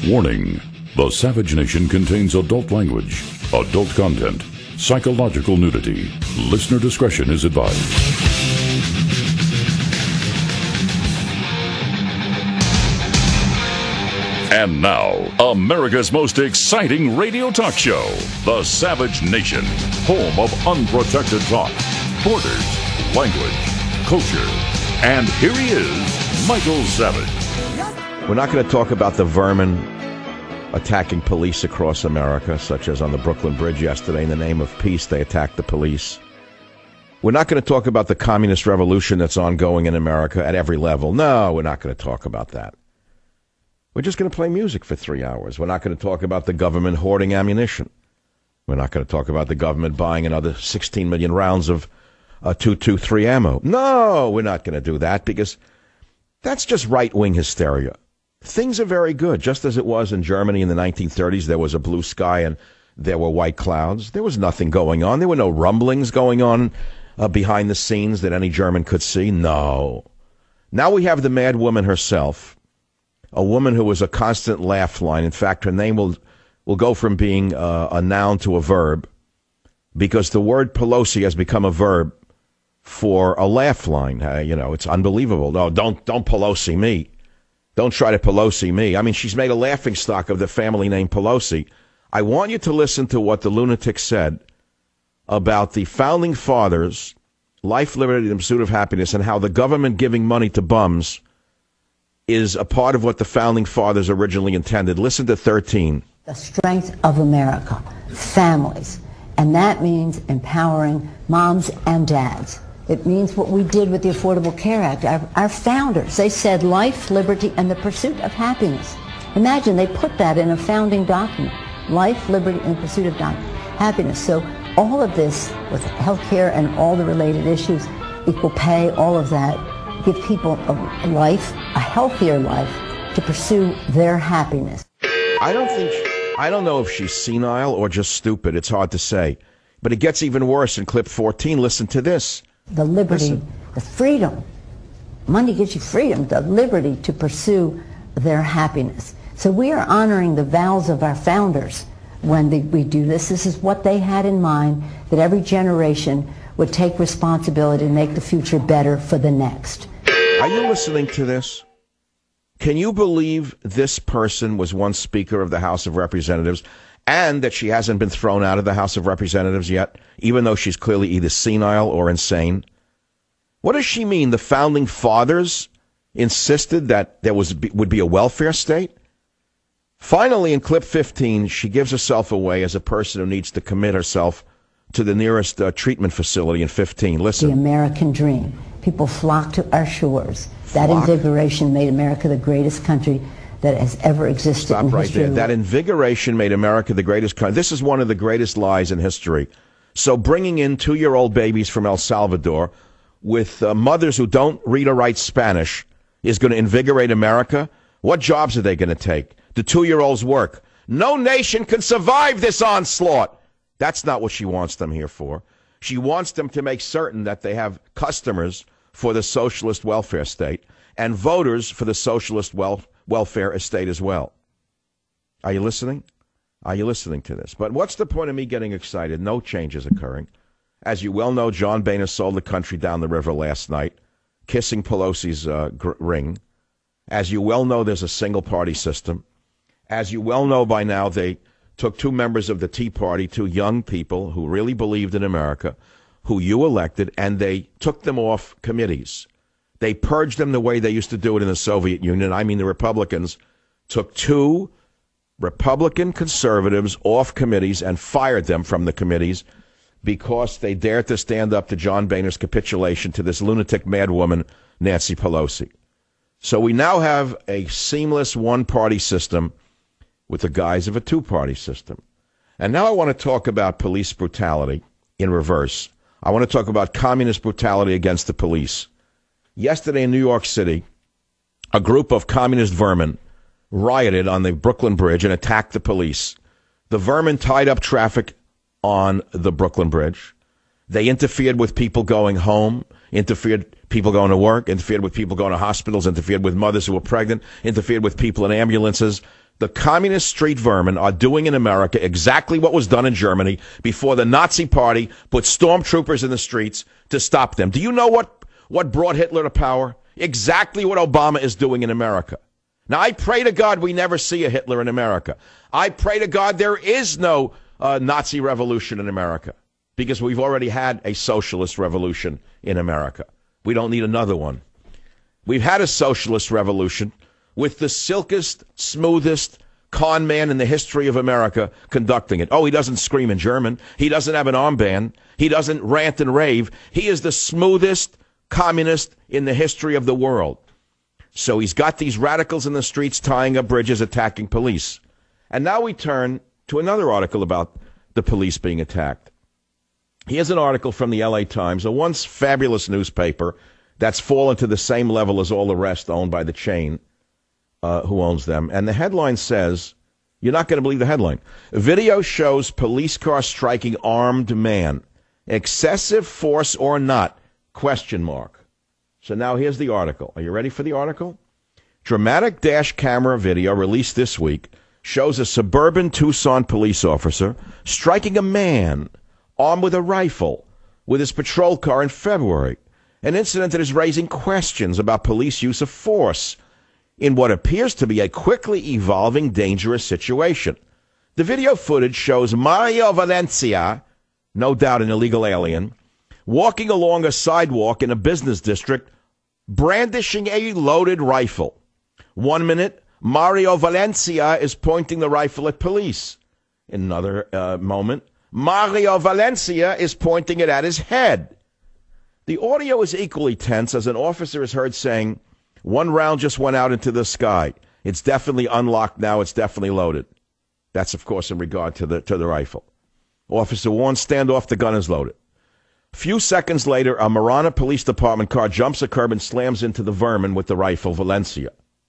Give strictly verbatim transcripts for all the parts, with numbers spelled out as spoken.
Warning: the Savage Nation contains adult language, adult content, psychological nudity. Listener discretion is advised. And now, America's most exciting radio talk show, The Savage Nation, home of unprotected talk, borders, language, culture. And here he is, Michael Savage. We're not going to talk about the vermin attacking police across America, such as on the Brooklyn Bridge yesterday. In the name of peace, they attacked the police. We're not going to talk about the communist revolution that's ongoing in America at every level. No, we're not going to talk about that. We're just going to play music for three hours. We're not going to talk about the government hoarding ammunition. We're not going to talk about the government buying another sixteen million rounds of uh, two twenty-three ammo. No, we're not going to do that because that's just right-wing hysteria. Things are very good, just as it was in Germany in the nineteen thirties. There was a blue sky and there were white clouds. There was nothing going on. There were no rumblings going on uh, behind the scenes that any German could see. No. Now we have the mad woman herself, a woman who was a constant laugh line. In fact, her name will, will go from being uh, a noun to a verb because the word Pelosi has become a verb for a laugh line. Uh, you know, it's unbelievable. No, don't, don't Pelosi me. Don't try to Pelosi me. I mean, she's made a laughingstock of the family name Pelosi. I want you to listen to what the lunatic said about the founding fathers, life, liberty, and pursuit of happiness, and how the government giving money to bums is a part of what the founding fathers originally intended. Listen to thirteen. The strength of America, families, and that means empowering moms and dads. It means what we did with the Affordable Care Act. Our, our founders, they said life, liberty, and the pursuit of happiness. Imagine they put that in a founding document. Life, liberty, and the pursuit of happiness. So all of this with health care and all the related issues, equal pay, all of that, give people a life, a healthier life, to pursue their happiness. I don't think, I don't know if she's senile or just stupid. It's hard to say. But it gets even worse in clip fourteen. Listen to this. The liberty, Listen. the freedom. Money gives you freedom, the liberty to pursue their happiness. So we are honoring the vows of our founders when they, we do this. This is what they had in mind, that every generation would take responsibility and make the future better for the next. Are you listening to this? Can you believe this person was once Speaker of the House of Representatives and that she hasn't been thrown out of the House of Representatives yet, even though she's clearly either senile or insane? What does she mean? The founding fathers insisted that there was would be a welfare state? Finally, in clip fifteen, she gives herself away as a person who needs to commit herself to the nearest uh, treatment facility in fifteen. Listen. The American dream. People flock to our shores. That Flock? invigoration made America the greatest country that has ever existed Stop in right history. there. That invigoration made America the greatest country. This is one of the greatest lies in history. So bringing in two-year-old babies from El Salvador with uh, mothers who don't read or write Spanish is going to invigorate America? What jobs are they going to take? Do two-year-olds work? No nation can survive this onslaught. That's not what she wants them here for. She wants them to make certain that they have customers for the socialist welfare state and voters for the socialist welfare welfare estate as well. Are you listening? Are you listening to this? But what's the point of me getting excited? No change is occurring. As you well know, John Boehner sold the country down the river last night, kissing Pelosi's uh, gr- ring. As you well know, there's a single-party system. As you well know by now, they took two members of the Tea Party, two young people who really believed in America, who you elected, and they took them off committees. They purged them the way they used to do it in the Soviet Union. I mean, the Republicans took two Republican conservatives off committees and fired them from the committees because they dared to stand up to John Boehner's capitulation to this lunatic madwoman, Nancy Pelosi. So we now have a seamless one-party system with the guise of a two-party system. And now I want to talk about police brutality in reverse. I want to talk about communist brutality against the police. Yesterday in New York City, a group of communist vermin rioted on the Brooklyn Bridge and attacked the police. The vermin tied up traffic on the Brooklyn Bridge. They interfered with people going home, interfered people going to work, interfered with people going to hospitals, interfered with mothers who were pregnant, interfered with people in ambulances, the communist street vermin are doing in America exactly what was done in Germany before the Nazi Party put stormtroopers in the streets to stop them. Do you know what, what brought Hitler to power? Exactly what Obama is doing in America. Now, I pray to God we never see a Hitler in America. I pray to God there is no uh, Nazi revolution in America, because we've already had a socialist revolution in America. We don't need another one. We've had a socialist revolution with the silkest, smoothest con man in the history of America conducting it. Oh, he doesn't scream in German. He doesn't have an armband. He doesn't rant and rave. He is the smoothest communist in the history of the world. So he's got these radicals in the streets tying up bridges, attacking police. And now we turn to another article about the police being attacked. Here's an article from the L A Times, a once fabulous newspaper that's fallen to the same level as all the rest owned by the chain. Uh, who owns them. And the headline says, you're not going to believe the headline. Video shows police car striking armed man. Excessive force or not? Question mark. So now here's the article. Are you ready for the article? Dramatic dash camera video released this week shows a suburban Tucson police officer striking a man armed with a rifle with his patrol car in February. An incident that is raising questions about police use of force in what appears to be a quickly evolving, dangerous situation. The video footage shows Mario Valencia, no doubt an illegal alien, walking along a sidewalk in a business district, brandishing a loaded rifle. One minute, Mario Valencia is pointing the rifle at police. In another uh, moment, Mario Valencia is pointing it at his head. The audio is equally tense as an officer is heard saying, "One round just went out into the sky. It's definitely unlocked now. It's definitely loaded." That's, of course, in regard to the to the rifle. Officer warns, "Stand off. The gun is loaded." A few seconds later, a Marana Police Department car jumps a curb and slams into the vermin with the rifle, Valencia.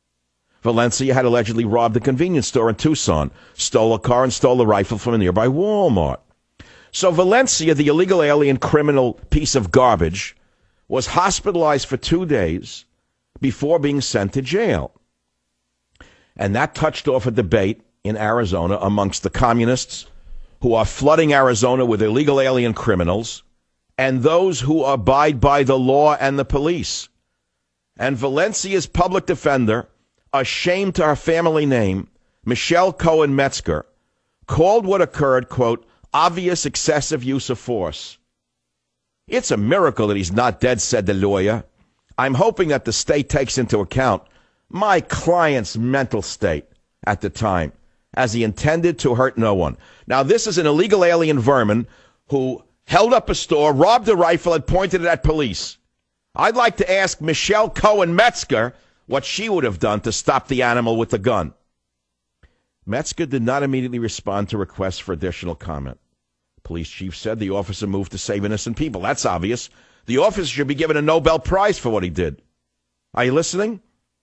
Valencia had allegedly robbed a convenience store in Tucson, stole a car, and stole a rifle from a nearby Walmart. So Valencia, the illegal alien criminal piece of garbage, was hospitalized for two days before being sent to jail. And that touched off a debate in Arizona amongst the communists who are flooding Arizona with illegal alien criminals and those who abide by the law and the police. And Valencia's public defender, ashamed to her family name, Michelle Cohen Metzger, called what occurred, quote, obvious excessive use of force. It's a miracle that he's not dead, said the lawyer. I'm hoping that the state takes into account my client's mental state at the time, as he intended to hurt no one. Now, this is an illegal alien vermin who held up a store, robbed a rifle, and pointed it at police. I'd like to ask Michelle Cohen Metzger what she would have done to stop the animal with the gun. Metzger did not immediately respond to requests for additional comment. Police chief said the officer moved to save innocent people. That's obvious. The officer should be given a Nobel Prize for what he did. Are you listening?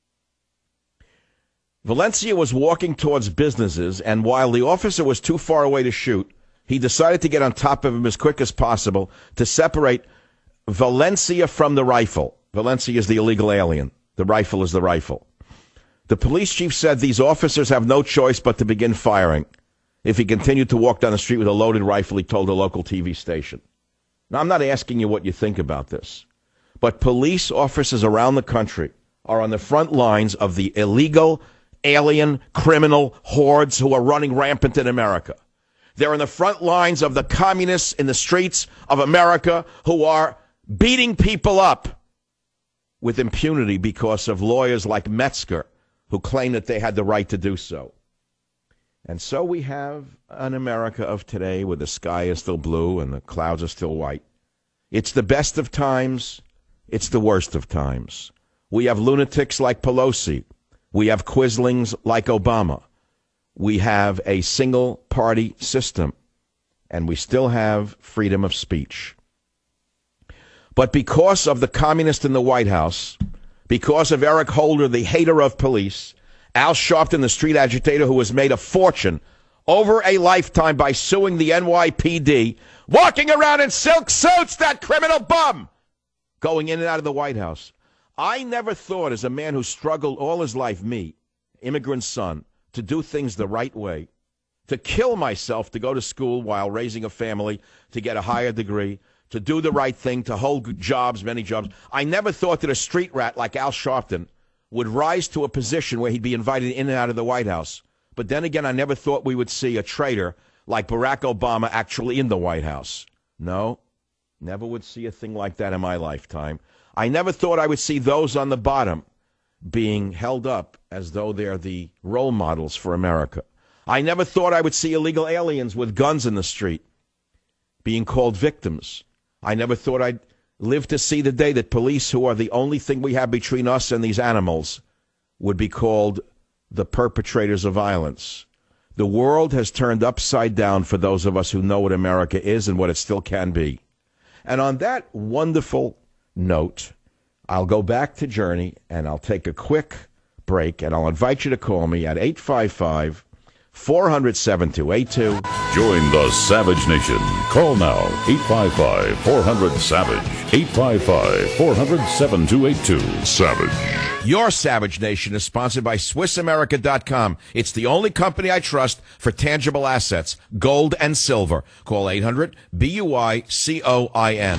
Valencia was walking towards businesses, and while the officer was too far away to shoot, he decided to get on top of him as quick as possible to separate Valencia from the rifle. Valencia is the illegal alien. The rifle is the rifle. The police chief said these officers have no choice but to begin firing. If he continued to walk down the street with a loaded rifle, he told a local T V station. Now, I'm not asking you what you think about this, but police officers around the country are on the front lines of the illegal, alien, criminal hordes who are running rampant in America. They're in the front lines of the communists in the streets of America who are beating people up with impunity because of lawyers like Metzger who claim that they had the right to do so. And so we have an America of today where the sky is still blue and the clouds are still white. It's the best of times. It's the worst of times. We have lunatics like Pelosi. We have quislings like Obama. We have a single-party system. And we still have freedom of speech. But because of the communist in the White House, because of Eric Holder, the hater of police, Al Sharpton, the street agitator who has made a fortune over a lifetime by suing the N Y P D, walking around in silk suits, that criminal bum, going in and out of the White House. I never thought, as a man who struggled all his life, me, immigrant son, to do things the right way, to kill myself to go to school while raising a family, to get a higher degree, to do the right thing, to hold jobs, many jobs. I never thought that a street rat like Al Sharpton would rise to a position where he'd be invited in and out of the White House. But then again, I never thought we would see a traitor like Barack Obama actually in the White House. No, never would see a thing like that in my lifetime. I never thought I would see those on the bottom being held up as though they're the role models for America. I never thought I would see illegal aliens with guns in the street being called victims. I never thought I'd live to see the day that police, who are the only thing we have between us and these animals, would be called the perpetrators of violence. The world has turned upside down for those of us who know what America is and what it still can be. And on that wonderful note, I'll go back to Journey and I'll take a quick break and I'll invite you to call me at eight five five, four hundred, seven two eight two. Join the Savage Nation. Call now, eight five five, four hundred, SAVAGE, eight five five, four hundred, seven two eight two. Savage. Your Savage Nation is sponsored by Swiss America dot com. It's the only company I trust for tangible assets, gold and silver. Call eight hundred, B U I C O I N.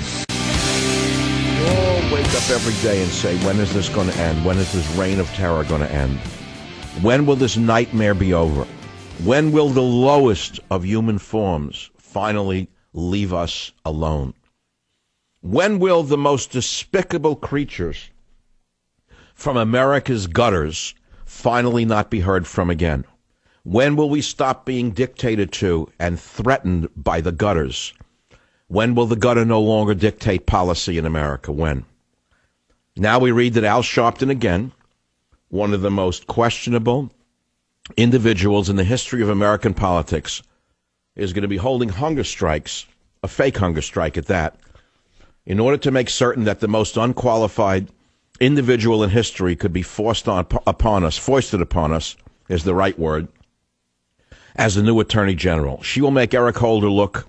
We all wake up every day and say, when is this going to end? When is this reign of terror going to end? When will this nightmare be over? When will the lowest of human forms finally leave us alone? When will the most despicable creatures from America's gutters finally not be heard from again? When will we stop being dictated to and threatened by the gutters? When will the gutter no longer dictate policy in America? When? Now we read that Al Sharpton, again, one of the most questionable individuals in the history of American politics, is going to be holding hunger strikes, a fake hunger strike at that, in order to make certain that the most unqualified individual in history could be forced on upon us, foisted upon us, is the right word, as the new Attorney General. She will make Eric Holder look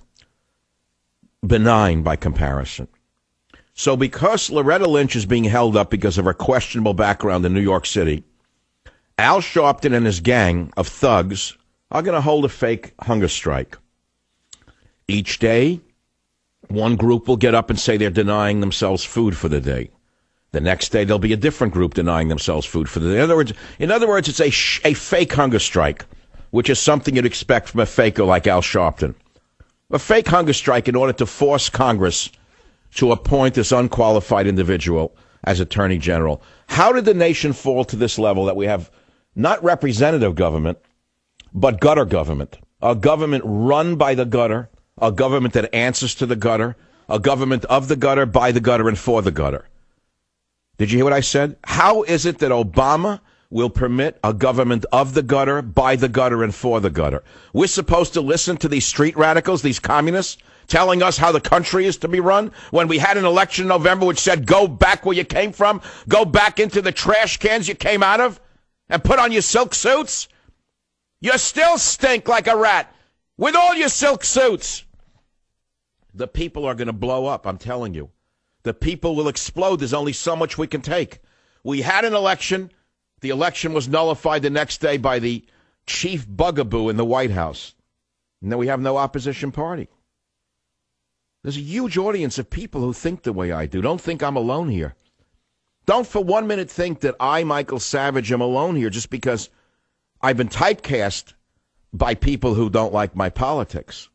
benign by comparison. So because Loretta Lynch is being held up because of her questionable background in New York City, Al Sharpton and his gang of thugs are going to hold a fake hunger strike. Each day, one group will get up and say they're denying themselves food for the day. The next day, there'll be a different group denying themselves food for the day. In other words, in other words, it's a, sh- a fake hunger strike, which is something you'd expect from a faker like Al Sharpton. A fake hunger strike in order to force Congress to appoint this unqualified individual as Attorney General. How did the nation fall to this level that we have not representative government, but gutter government? A government run by the gutter, a government that answers to the gutter, a government of the gutter, by the gutter, and for the gutter. Did you hear what I said? How is it that Obama will permit a government of the gutter, by the gutter, and for the gutter? We're supposed to listen to these street radicals, these communists, telling us how the country is to be run, when we had an election in November which said, go back where you came from, go back into the trash cans you came out of, and put on your silk suits? You still stink like a rat with all your silk suits. The people are going to blow up, I'm telling you. The people will explode. There's only so much we can take. We had an election. The election was nullified the next day by the chief bugaboo in the White House. And then we have no opposition party. There's a huge audience of people who think the way I do. Don't think I'm alone here. Don't for one minute think that I, Michael Savage, am alone here just because I've been typecast by people who don't like my politics.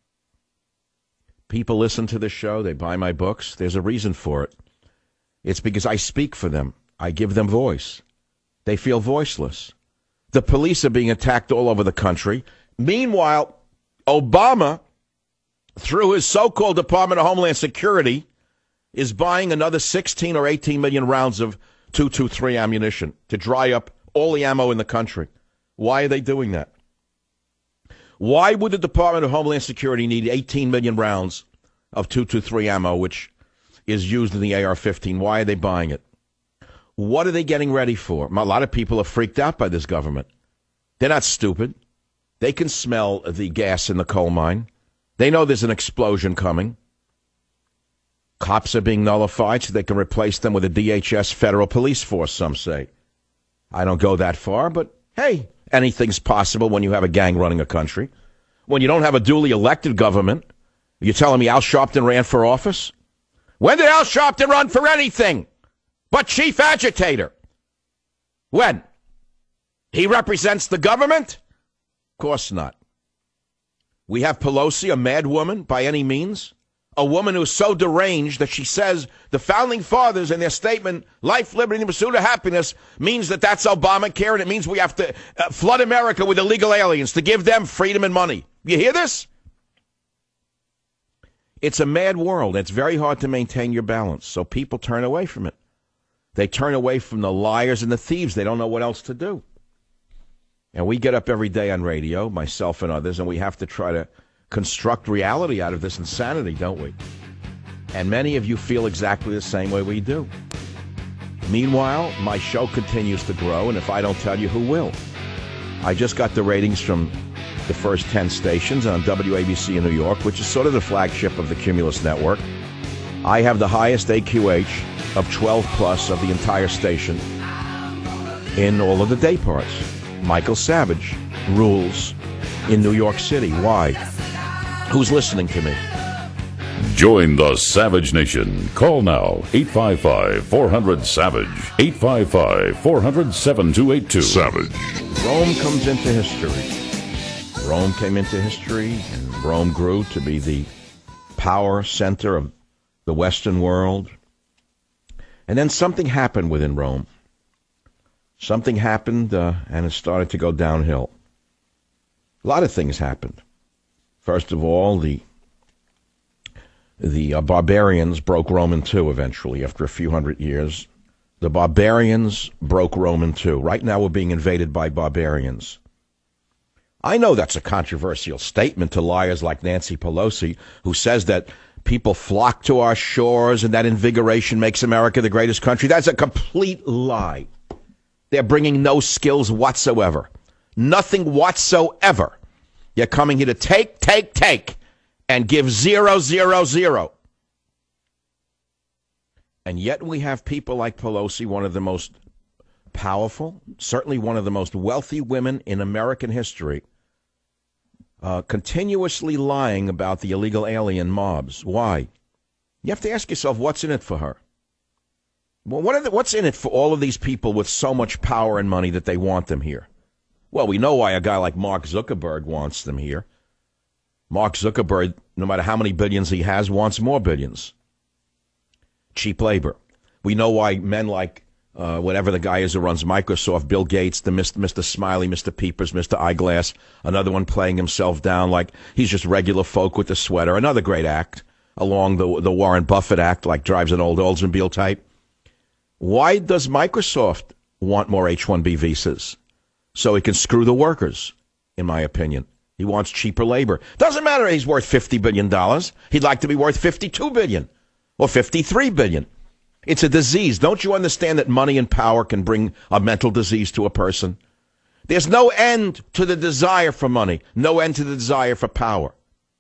People listen to this show. They buy my books. There's a reason for it. It's because I speak for them. I give them voice. They feel voiceless. The police are being attacked all over the country. Meanwhile, Obama, through his so-called Department of Homeland Security, is buying another sixteen or eighteen million rounds of two twenty-three ammunition to dry up all the ammo in the country. Why are they doing that? Why would the Department of Homeland Security need eighteen million rounds of two twenty-three ammo, which is used in the A R fifteen? Why are they buying it? What are they getting ready for? A lot of people are freaked out by this government. They're not stupid. They can smell the gas in the coal mine. They know there's an explosion coming. Cops are being nullified so they can replace them with a D H S federal police force, some say. I don't go that far, but hey, Anything's possible when you have a gang running a country. When you don't have a duly elected government, you're telling me Al Sharpton ran for office? When did Al Sharpton run for anything but chief agitator? When? He represents the government? Of course not. We have Pelosi, a mad woman by any means, a woman who's so deranged that she says the founding fathers in their statement, life, liberty, and the pursuit of happiness, means that that's Obamacare, and it means we have to uh, flood America with illegal aliens to give them freedom and money. You hear this? It's a mad world. It's very hard to maintain your balance, so people turn away from it. They turn away from the liars and the thieves. They don't know what else to do. And we get up every day on radio, myself and others, and we have to try to construct reality out of this insanity, don't we? And many of you feel exactly the same way we do. Meanwhile, my show continues to grow, and if I don't tell you, who will? I just got the ratings from the first ten stations on W A B C in New York, which is sort of the flagship of the Cumulus Network. I have the highest A Q H of twelve plus of the entire station in all of the day parts. Michael Savage rules in New York City. Why? Who's listening to me? Join the Savage Nation. Call now, eight five five, four hundred, SAVAGE, eight five five, four hundred, seven two eight two. Savage. Rome comes into history. Rome came into history, and Rome grew to be the power center of the Western world. And then something happened within Rome. Something happened, uh, and it started to go downhill. A lot of things happened. First of all, the the uh, barbarians broke Rome in two eventually, after a few hundred years. The barbarians broke Rome in two. Right now we're being invaded by barbarians. I know that's a controversial statement to liars like Nancy Pelosi, who says that people flock to our shores and that invigoration makes America the greatest country. That's a complete lie. They're bringing no skills whatsoever. Nothing whatsoever. You're coming here to take, take, take, and give zero, zero, zero. And yet we have people like Pelosi, one of the most powerful, certainly one of the most wealthy women in American history, uh, continuously lying about the illegal alien mobs. Why? You have to ask yourself, what's in it for her? Well, what are the, what's in it for all of these people with so much power and money that they want them here? Well, we know why a guy like Mark Zuckerberg wants them here. Mark Zuckerberg, no matter how many billions he has, wants more billions. Cheap labor. We know why men like uh, whatever the guy is who runs Microsoft, Bill Gates, the Mister Smiley, Mister Peepers, Mister Eyeglass, another one playing himself down like he's just regular folk with the sweater, another great act along the, the Warren Buffett act, like drives an old Oldsmobile type. Why does Microsoft want more H one B visas? So he can screw the workers, in my opinion. He wants cheaper labor. Doesn't matter he's worth fifty billion dollars. He'd like to be worth fifty-two billion dollars or fifty-three billion dollars. It's a disease. Don't you understand that money and power can bring a mental disease to a person? There's no end to the desire for money, no end to the desire for power.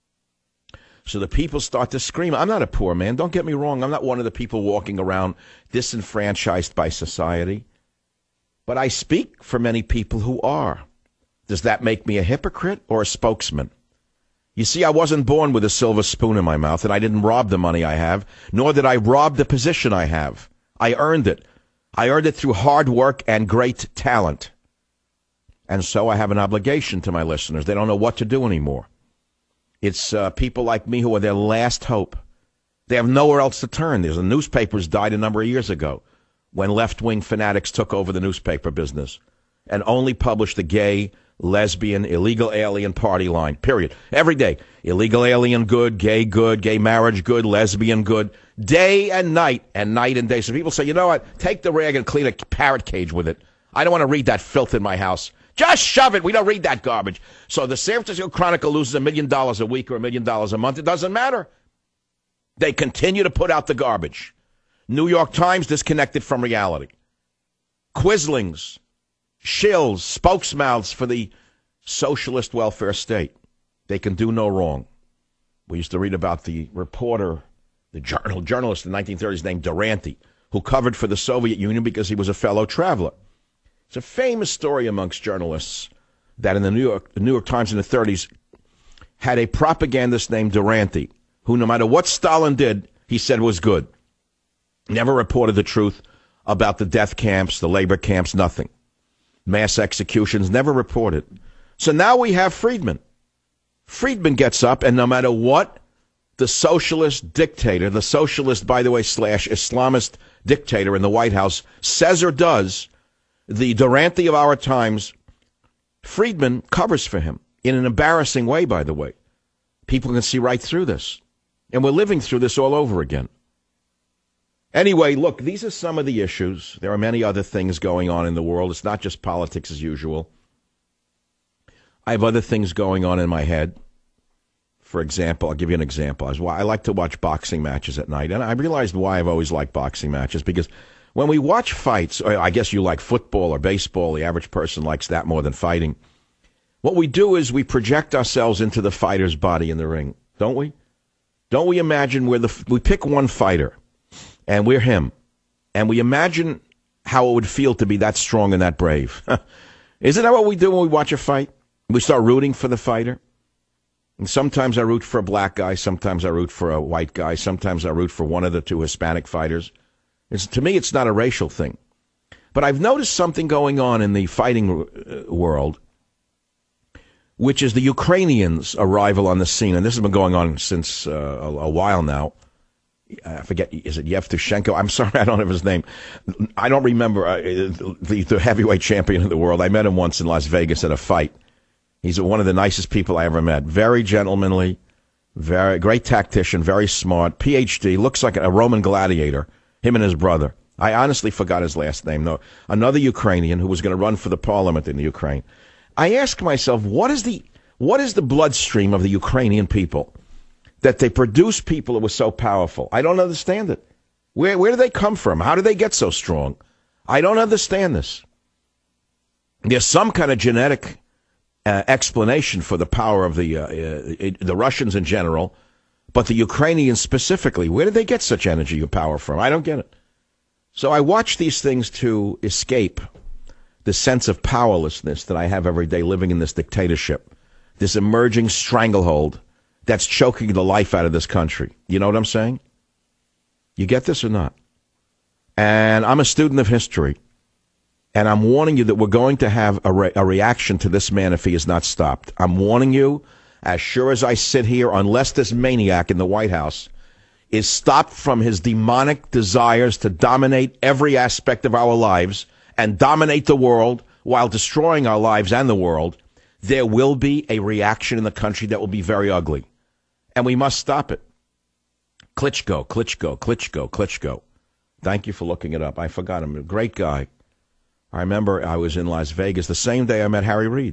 So the people start to scream. I'm not a poor man. Don't get me wrong. I'm not one of the people walking around disenfranchised by society. But I speak for many people who are. Does that make me a hypocrite or a spokesman? You see, I wasn't born with a silver spoon in my mouth, and I didn't rob the money I have, nor did I rob the position I have. I earned it. I earned it through hard work and great talent. And so I have an obligation to my listeners. They don't know what to do anymore. It's uh, people like me who are their last hope. They have nowhere else to turn. There's a newspapers died a number of years ago when left-wing fanatics took over the newspaper business and only published the gay, lesbian, illegal alien party line, period. Every day, illegal alien good, gay good, gay marriage good, lesbian good, day and night, and night and day. So people say, you know what, take the rag and clean a parrot cage with it. I don't want to read that filth in my house. Just shove it. We don't read that garbage. So the San Francisco Chronicle loses a million dollars a week or a million dollars a month. It doesn't matter. They continue to put out the garbage. New York Times disconnected from reality. Quislings, shills, spokesmouths for the socialist welfare state. They can do no wrong. We used to read about the reporter, the journal, journalist in the nineteen thirties named Durante, who covered for the Soviet Union because he was a fellow traveler. It's a famous story amongst journalists that in the New York, the New York Times in the thirties had a propagandist named Durante, who no matter what Stalin did, he said was good. Never reported the truth about the death camps, the labor camps, nothing. Mass executions, never reported. So now we have Friedman. Friedman gets up, and no matter what the socialist dictator, the socialist, by the way, slash Islamist dictator in the White House says or does, the Durante of our times, Friedman covers for him in an embarrassing way, by the way. People can see right through this. And we're living through this all over again. Anyway, look, these are some of the issues. There are many other things going on in the world. It's not just politics as usual. I have other things going on in my head. For example, I'll give you an example. I, was, I like to watch boxing matches at night, and I realized why I've always liked boxing matches, because when we watch fights, or I guess you like football or baseball, the average person likes that more than fighting. What we do is we project ourselves into the fighter's body in the ring, don't we? Don't we imagine we're the, we pick one fighter, and we're him, and we imagine how it would feel to be that strong and that brave. Isn't that what we do when we watch a fight? We start rooting for the fighter. And sometimes I root for a black guy, sometimes I root for a white guy, sometimes I root for one of the two Hispanic fighters. It's, to me, it's not a racial thing. But I've noticed something going on in the fighting world, which is the Ukrainians' arrival on the scene. And this has been going on since uh, a, a while now. I forget, is it Yevtushenko? I'm sorry, I don't have his name. I don't remember uh, the, the heavyweight champion of the world. I met him once in Las Vegas at a fight. He's one of the nicest people I ever met. Very gentlemanly, very great tactician, very smart, P H D, looks like a Roman gladiator, him and his brother. I honestly forgot his last name. No, another Ukrainian who was going to run for the parliament in the Ukraine. I ask myself, what is the what is the bloodstream of the Ukrainian people that they produce people who were so powerful? I don't understand it. Where where do they come from? How do they get so strong? I don't understand this. There's some kind of genetic Uh, explanation for the power of the uh, uh, the Russians in general, but the Ukrainians specifically. Where did they get such energy and power from? I don't get it. So I watch these things to escape the sense of powerlessness that I have every day living in this dictatorship, this emerging stranglehold that's choking the life out of this country. You know what I'm saying? You get this or not? And I'm a student of history. And I'm warning you that we're going to have a, re- a reaction to this man if he is not stopped. I'm warning you, as sure as I sit here, unless this maniac in the White House is stopped from his demonic desires to dominate every aspect of our lives and dominate the world while destroying our lives and the world, there will be a reaction in the country that will be very ugly. And we must stop it. Klitschko, Klitschko, Klitschko, Klitschko. Thank you for looking it up. I forgot him. A great guy. I remember I was in Las Vegas the same day I met Harry Reid.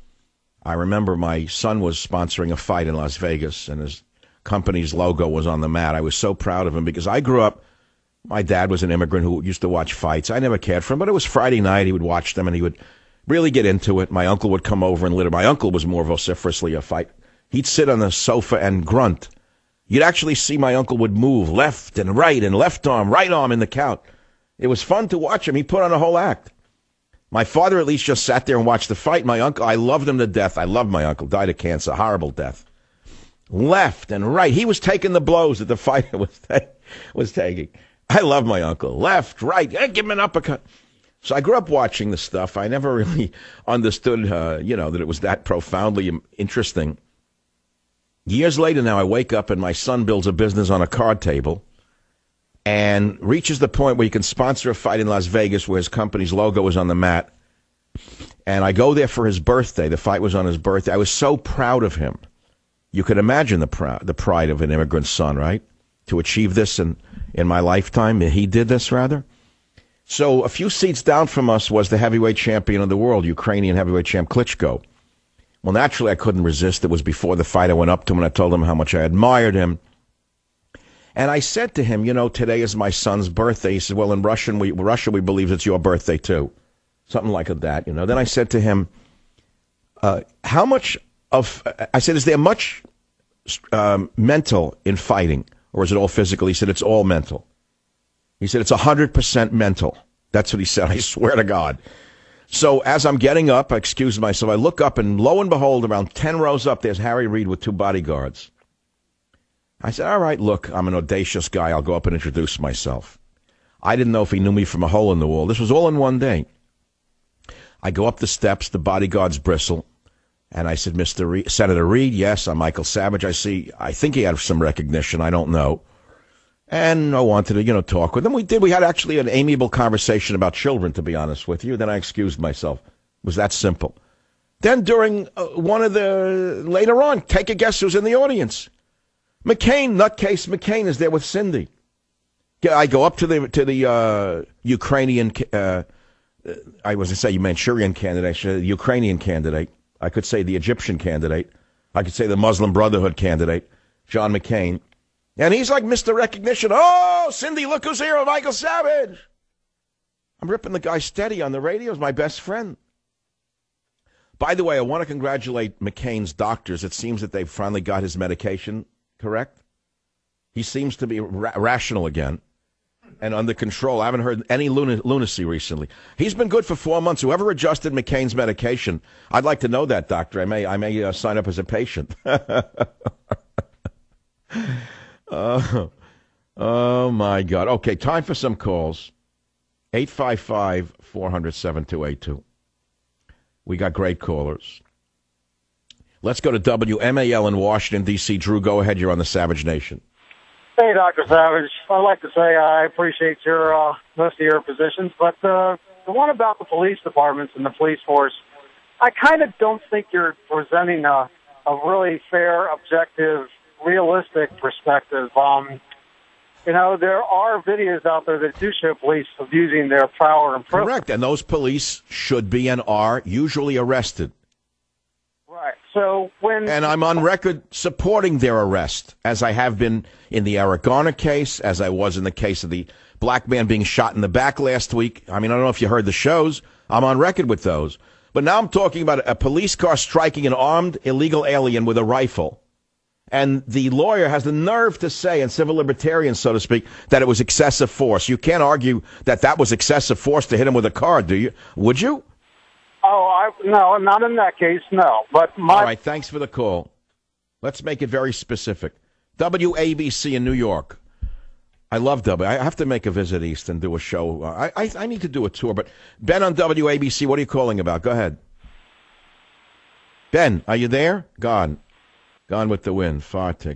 I remember my son was sponsoring a fight in Las Vegas, and his company's logo was on the mat. I was so proud of him because I grew up, my dad was an immigrant who used to watch fights. I never cared for him, but it was Friday night. He would watch them, and he would really get into it. My uncle would come over and litter. My uncle was more vociferously a fight. He'd sit on the sofa and grunt. You'd actually see my uncle would move left and right and left arm, right arm in the count. It was fun to watch him. He put on a whole act. My father at least just sat there and watched the fight. My uncle, I loved him to death. I loved my uncle. Died of cancer. Horrible death. Left and right. He was taking the blows that the fighter was, ta- was taking. I love my uncle. Left, right. Hey, give him an uppercut. So I grew up watching this stuff. I never really understood, uh, you know, that it was that profoundly interesting. Years later now, I wake up and my son builds a business on a card table and reaches the point where he can sponsor a fight in Las Vegas where his company's logo is on the mat. And I go there for his birthday. The fight was on his birthday. I was so proud of him. You could imagine the pride, the pride of an immigrant son, right? To achieve this in, in my lifetime. He did this, rather. So a few seats down from us was the heavyweight champion of the world, Ukrainian heavyweight champ Klitschko. Well, naturally, I couldn't resist. It was before the fight. I went up to him and I told him how much I admired him. And I said to him, you know, today is my son's birthday. He said, well, in Russian, we, Russia, we believe it's your birthday, too. Something like that, you know. Then I said to him, uh, how much of, I said, is there much um, mental in fighting, or is it all physical? He said, it's all mental. He said, it's one hundred percent mental. That's what he said. I swear to God. So as I'm getting up, I excuse myself, I look up, and lo and behold, around ten rows up, there's Harry Reid with two bodyguards. I said, all right, look, I'm an audacious guy. I'll go up and introduce myself. I didn't know if he knew me from a hole in the wall. This was all in one day. I go up the steps, the bodyguards bristle, and I said, Mister Reid, Senator Reid, yes, I'm Michael Savage. I see, I think he had some recognition. I don't know. And I wanted to, you know, talk with him. We did. We had actually an amiable conversation about children, to be honest with you. Then I excused myself. It was that simple. Then during uh, one of the, later on, take a guess who's in the audience. McCain, nutcase McCain is there with Cindy. I go up to the to the uh, Ukrainian, uh, I was going to say Manchurian candidate, Ukrainian candidate. I could say the Egyptian candidate. I could say the Muslim Brotherhood candidate, John McCain. And he's like Mister Recognition. Oh, Cindy, look who's here, Michael Savage. I'm ripping the guy steady on the radio. He's my best friend. By the way, I want to congratulate McCain's doctors. It seems that they've finally got his medication correct. He seems to be ra- rational again and under control. I haven't heard any luna- lunacy recently. He's been good for four months. Whoever adjusted McCain's medication, I'd like to know that, doctor. I may I may uh, sign up as a patient. uh, oh, my God. Okay, time for some calls. eight five five, four hundred, seven two eight two. We got great callers. Let's go to W M A L in Washington, D C Drew, go ahead. You're on the Savage Nation. Hey, Doctor Savage. I'd like to say I appreciate your uh, most of your positions, but uh, the one about the police departments and the police force, I kind of don't think you're presenting a, a really fair, objective, realistic perspective. Um, you know, there are videos out there that do show police abusing their power and privilege. Correct, and those police should be and are usually arrested. Right. So when and I'm on record supporting their arrest, as I have been in the Eric Garner case, as I was in the case of the black man being shot in the back last week. I mean, I don't know if you heard the shows. I'm on record with those. But now I'm talking about a police car striking an armed illegal alien with a rifle. And the lawyer has the nerve to say, and civil libertarians, so to speak, that it was excessive force. You can't argue that that was excessive force to hit him with a car, do you? Would you? Oh, I, no, not in that case, no. But my... All right, thanks for the call. Let's make it very specific. W A B C in New York. I love W. I have to make a visit east and do a show. I, I I need to do a tour. But Ben on W A B C, what are you calling about? Go ahead. Ben, are you there? Gone. Gone with the wind. Fartig.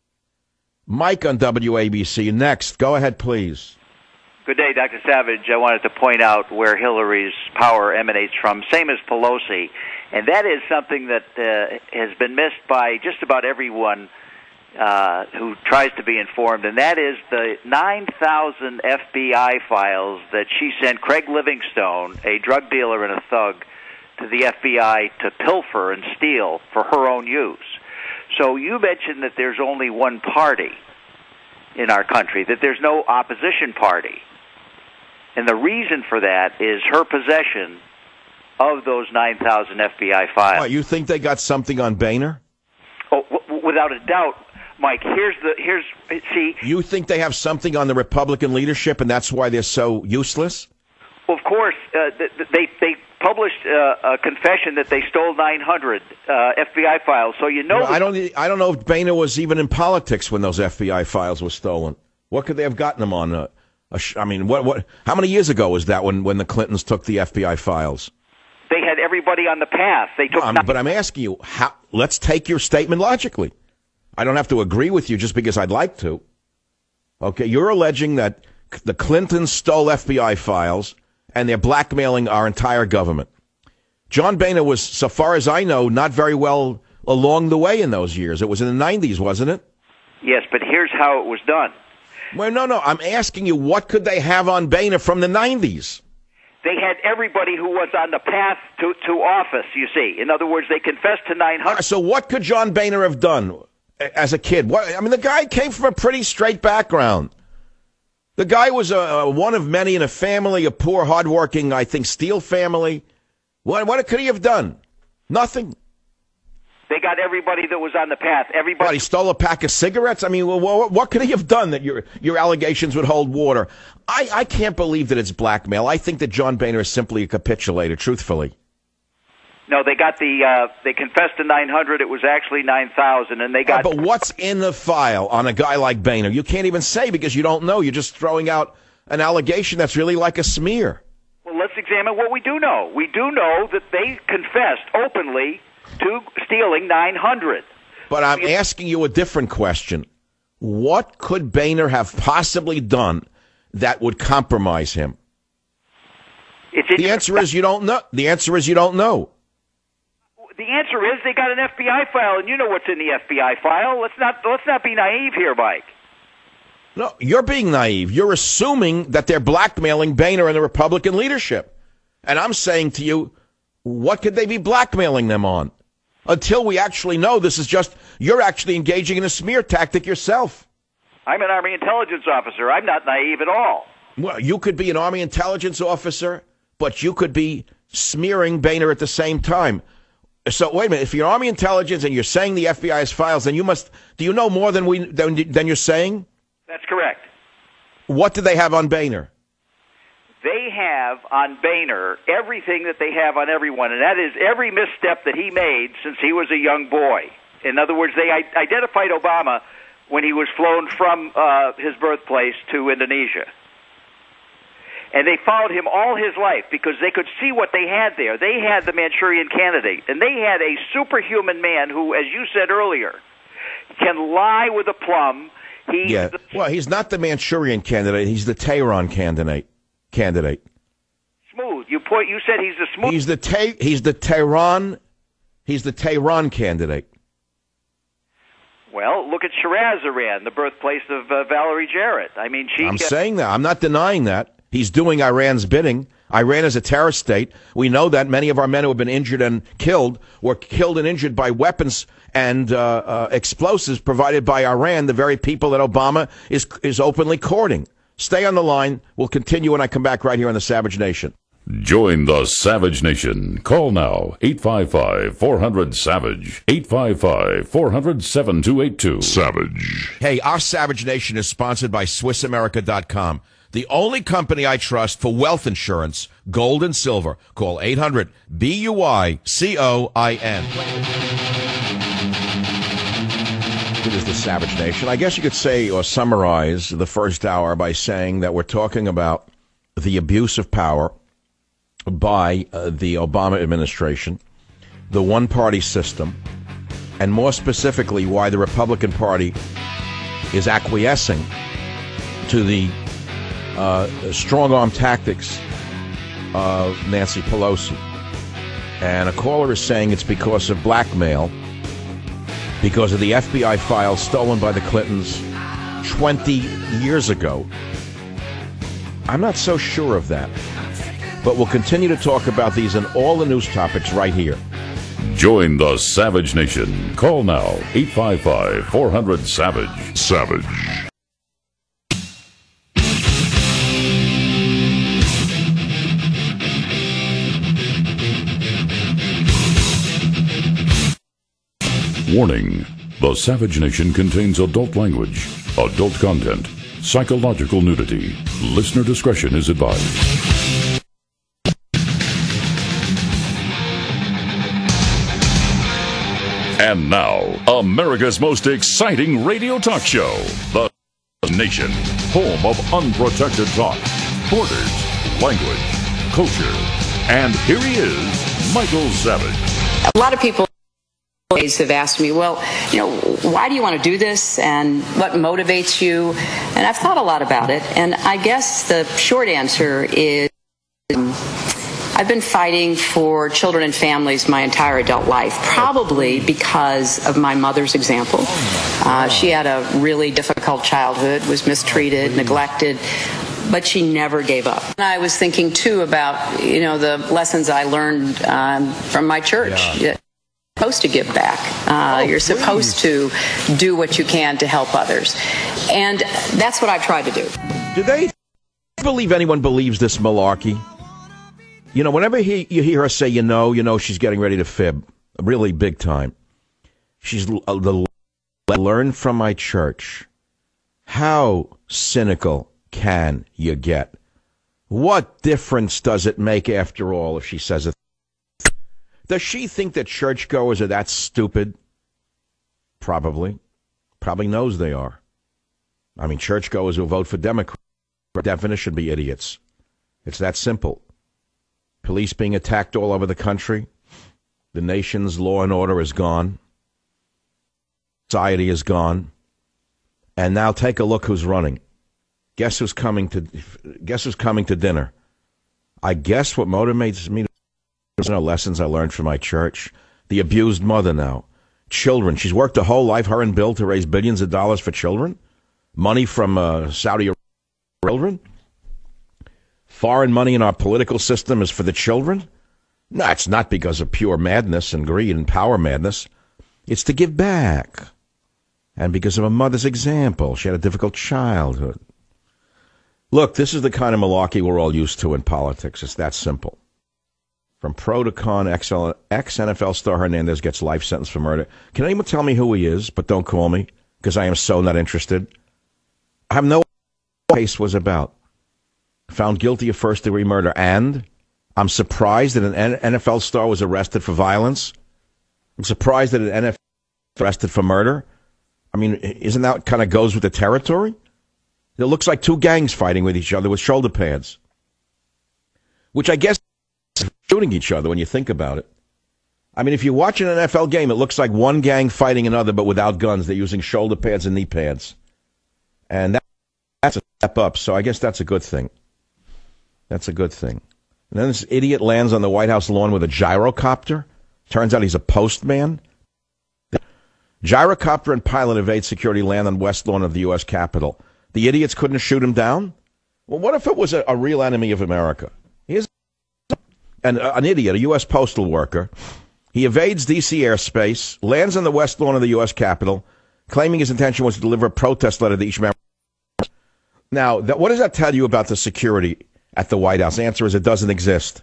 Mike on W A B C. Next. Go ahead, please. Good day, Doctor Savage. I wanted to point out where Hillary's power emanates from, same as Pelosi, and that is something that uh, has been missed by just about everyone uh, who tries to be informed, and that is the nine thousand F B I files that she sent Craig Livingstone, a drug dealer and a thug, to the F B I to pilfer and steal for her own use. So you mentioned that there's only one party in our country, that there's no opposition party. And the reason for that is her possession of those nine thousand F B I files. What, you think they got something on Boehner? Oh, w- without a doubt, Mike. Here's the here's see. You think they have something on the Republican leadership, and that's why they're so useless? Of course, uh, they they published uh, a confession that they stole nine hundred uh, F B I files. So you know. Well, I don't. I don't know if Boehner was even in politics when those F B I files were stolen. What could they have gotten him on? Uh, a sh- I mean, what what? How many years ago was that when, when the Clintons took the F B I files? They had everybody on the path. They took. No, I'm, but I'm asking you, how? Let's take your statement logically. I don't have to agree with you just because I'd like to. Okay, you're alleging that the Clintons stole F B I files and they're blackmailing our entire government. John Boehner was, so far as I know, not very well along the way in those years. It was in the nineties, wasn't it? Yes, but here's how it was done. Well, no, no. I'm asking you, what could they have on Boehner from the nineties? They had everybody who was on the path to, to office, you see. In other words, they confessed to nine hundred. So what could John Boehner have done as a kid? What, I mean, the guy came from a pretty straight background. The guy was a, a one of many in a family, a poor, hardworking, I think, Steele family. What, what could he have done? Nothing. They got everybody that was on the path. Everybody. What, he stole a pack of cigarettes? I mean, what, what could he have done that your your allegations would hold water? I, I can't believe that it's blackmail. I think that John Boehner is simply a capitulator, truthfully. No, they got the, uh, they confessed to nine hundred. It was actually nine thousand, and they got... Yeah, but what's in the file on a guy like Boehner? You can't even say because you don't know. You're just throwing out an allegation that's really like a smear. Well, let's examine what we do know. We do know that they confessed openly to stealing nine hundred. But I'm asking you a different question. What could Boehner have possibly done that would compromise him? It's the answer is you don't know. The answer is you don't know. The answer is they got an F B I file, and you know what's in the F B I file. Let's not let's not be naive here, Mike. No, you're being naive. You're assuming that they're blackmailing Boehner and the Republican leadership. And I'm saying to you, what could they be blackmailing them on? Until we actually know this is just, you're actually engaging in a smear tactic yourself. I'm an Army intelligence officer. I'm not naive at all. Well, you could be an Army intelligence officer, but you could be smearing Boehner at the same time. So wait a minute. If you're Army intelligence and you're saying the F B I has files, then you must. Do you know more than we than, than you're saying? That's correct. What do they have on Boehner? They have on Boehner everything that they have on everyone, and that is every misstep that he made since he was a young boy. In other words, they identified Obama when he was flown from uh, his birthplace to Indonesia. And they followed him all his life because they could see what they had there. They had the Manchurian Candidate, and they had a superhuman man who, as you said earlier, can lie with a plum. He, yeah. Well, he's not the Manchurian Candidate. He's the Tehran candidate. Candidate. Smooth. You point. You said he's the smooth. He's the te- He's the Tehran. He's the Tehran candidate. Well, look at Shiraz, Iran, the birthplace of uh, Valerie Jarrett. I mean, she. I'm uh, saying that. I'm not denying that. He's doing Iran's bidding. Iran is a terrorist state. We know that many of our men who have been injured and killed were killed and injured by weapons and uh, uh, explosives provided by Iran, the very people that Obama is is openly courting. Stay on the line. We'll continue when I come back right here on the Savage Nation. Join the Savage Nation. Call now, eight five five, four hundred, SAVAGE, eight five five, four hundred, seven two eight two. Savage. Hey, our Savage Nation is sponsored by Swiss America dot com, the only company I trust for wealth insurance, gold and silver. Call eight hundred B U I C O I N. It is the Savage Nation. I guess you could say or summarize the first hour by saying that we're talking about the abuse of power by uh, the Obama administration, the one-party system, and more specifically, why the Republican Party is acquiescing to the uh, strong-arm tactics of Nancy Pelosi. And a caller is saying it's because of blackmail, because of the F B I files stolen by the Clintons twenty years ago. I'm not so sure of that. But we'll continue to talk about these and all the news topics right here. Join the Savage Nation. Call now, eight five five, four hundred, SAVAGE. Savage. Warning. The Savage Nation contains adult language, adult content, psychological nudity. Listener discretion is advised. And now, America's most exciting radio talk show, The Nation, home of unprotected talk, borders, language, culture. And here he is, Michael Savage. A lot of people have asked me, well, you know, why do you want to do this and what motivates you? And I've thought a lot about it. And I guess the short answer is um, I've been fighting for children and families my entire adult life, probably because of my mother's example. Uh, she had a really difficult childhood, was mistreated, neglected, but she never gave up. And I was thinking, too, about, you know, the lessons I learned um, from my church. Yeah. You're supposed to give back. Uh, oh, you're supposed please. to do what you can to help others. And that's what I've tried to do. Do they believe anyone believes this malarkey? You know, whenever he, you hear her say, you know, you know, she's getting ready to fib, really big time. She's uh, the learn from my church. How cynical can you get? What difference does it make, after all, if she says it? Does she think that churchgoers are that stupid? Probably. Probably knows they are. I mean, churchgoers who vote for Democrats, by definition, should be idiots. It's that simple. Police being attacked all over the country. The nation's law and order is gone. Society is gone. And now take a look who's running. Guess who's coming to guess who's coming to dinner? I guess what motivates me to know lessons I learned from my church. The abused mother now. Children. She's worked her whole life, her and Bill, to raise billions of dollars for children. Money from uh, Saudi Arabia. Children. Foreign money in our political system is for the children. No, it's not because of pure madness and greed and power madness. It's to give back. And because of a mother's example. She had a difficult childhood. Look, this is the kind of malarkey we're all used to in politics. It's that simple. From pro to con, ex-N F L star Hernandez gets life sentence for murder. Can anyone tell me who he is, but don't call me, because I am so not interested? I have no idea what the case was about. Found guilty of first-degree murder, and I'm surprised that an N F L star was arrested for violence. I'm surprised that an N F L was arrested for murder. I mean, isn't that kind of goes with the territory? It looks like two gangs fighting with each other with shoulder pads, which I guess is shooting each other when you think about it. I mean, if you watch an N F L game, it looks like one gang fighting another, but without guns. They're using shoulder pads and knee pads. And that, that's a step up, so I guess that's a good thing. That's a good thing. And then this idiot lands on the White House lawn with a gyrocopter. Turns out he's a postman. Gyrocopter and pilot evade security land on west lawn of the U S Capitol. The idiots couldn't shoot him down? Well, what if it was a, a real enemy of America? Here's an, an idiot, a U S postal worker. He evades D C airspace, lands on the west lawn of the U S Capitol, claiming his intention was to deliver a protest letter to each member. Now, that, what does that tell you about the security at the White House? The answer is it doesn't exist.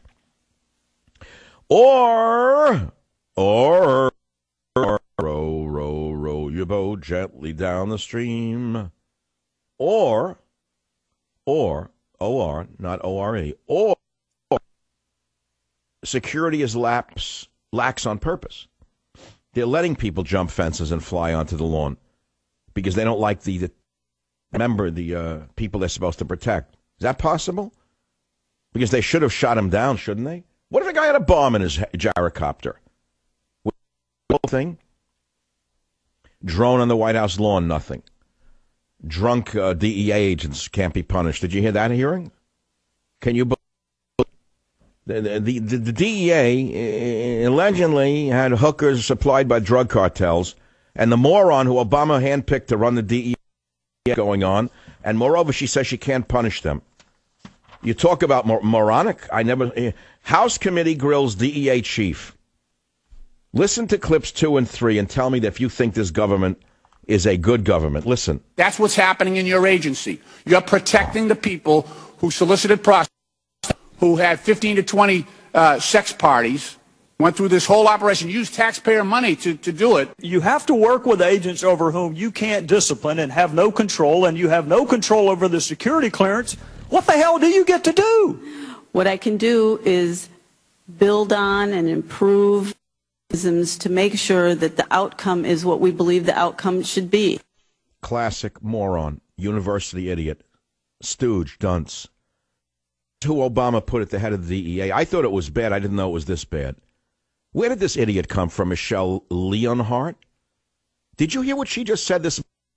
Or, or, or, row, row, row your boat gently down the stream. Or, or, O R, not O R E, or, or security is lax, lax on purpose. They're letting people jump fences and fly onto the lawn because they don't like the, the remember the uh, people they're supposed to protect. Is that possible? Because they should have shot him down, shouldn't they? What if a guy had a bomb in his gyrocopter? Whole thing? Drone on the White House lawn, nothing. Drunk uh, D E A agents can't be punished. Did you hear that hearing? Can you believe the, the, the, the D E A allegedly had hookers supplied by drug cartels, and the moron who Obama handpicked to run the D E A going on, and moreover, she says she can't punish them. You talk about mor- moronic? I never. Uh, House committee grills D E A chief. Listen to clips two and three and tell me that if you think this government is a good government. Listen. That's what's happening in your agency. You're protecting the people who solicited prostitutes, who had fifteen to twenty uh, sex parties, went through this whole operation, used taxpayer money to, to do it. You have to work with agents over whom you can't discipline and have no control, and you have no control over the security clearance. What the hell do you get to do? What I can do is build on and improve to make sure that the outcome is what we believe the outcome should be. Classic moron, university idiot, stooge, dunce. Who Obama put at the head of the D E A. I thought it was bad. I didn't know it was this bad. Where did this idiot come from, Michelle Leonhardt? Did you hear what she just said? This.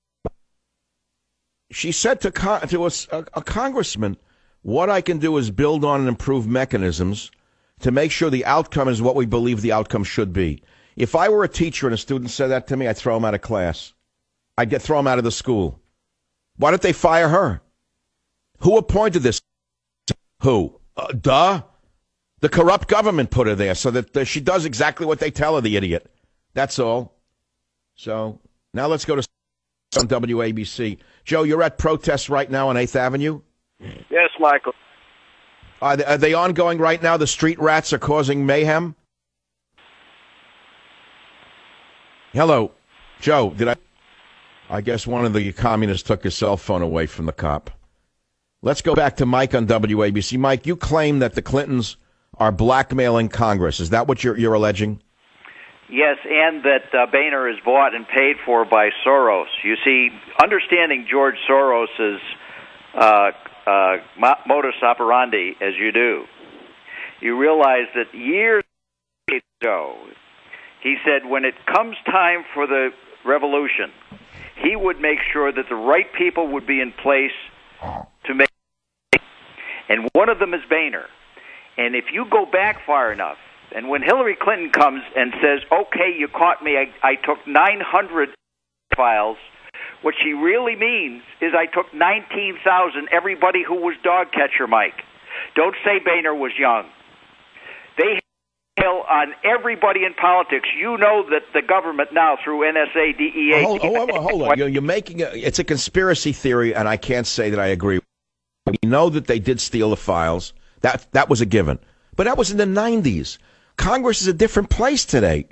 She said to, con- to a, a congressman, what I can do is build on and improve mechanisms to make sure the outcome is what we believe the outcome should be. If I were a teacher and a student said that to me, I'd throw him out of class. I'd get throw him out of the school. Why didn't they fire her? Who appointed this? Who? Uh, duh. The corrupt government put her there so that uh, she does exactly what they tell her, the idiot. That's all. So now let's go to on W A B C. Joe, you're at protests right now on eighth Avenue? Yes, Michael. Are they, are they ongoing right now? The street rats are causing mayhem? Hello, Joe. Did I? I guess one of the communists took his cell phone away from the cop. Let's go back to Mike on W A B C. Mike, you claim that the Clintons are blackmailing Congress. Is that what you're, you're alleging? Yes, and that uh, Boehner is bought and paid for by Soros. You see, understanding George Soros's uh, uh, modus operandi, as you do, you realize that years ago, he said when it comes time for the revolution, he would make sure that the right people would be in place to make it. And one of them is Boehner. And if you go back far enough, and when Hillary Clinton comes and says, okay, you caught me, I, I took nine hundred files, what she really means is I took nineteen thousand, everybody who was dog catcher, Mike. Don't say Boehner was young. They hail on everybody in politics. You know that the government now, through N S A, D E A... Hold, hold, hold, hold on. You're, you're making a, it's a conspiracy theory, and I can't say that I agree. We know that they did steal the files. That, that was a given. But that was in the nineties. Congress is a different place today.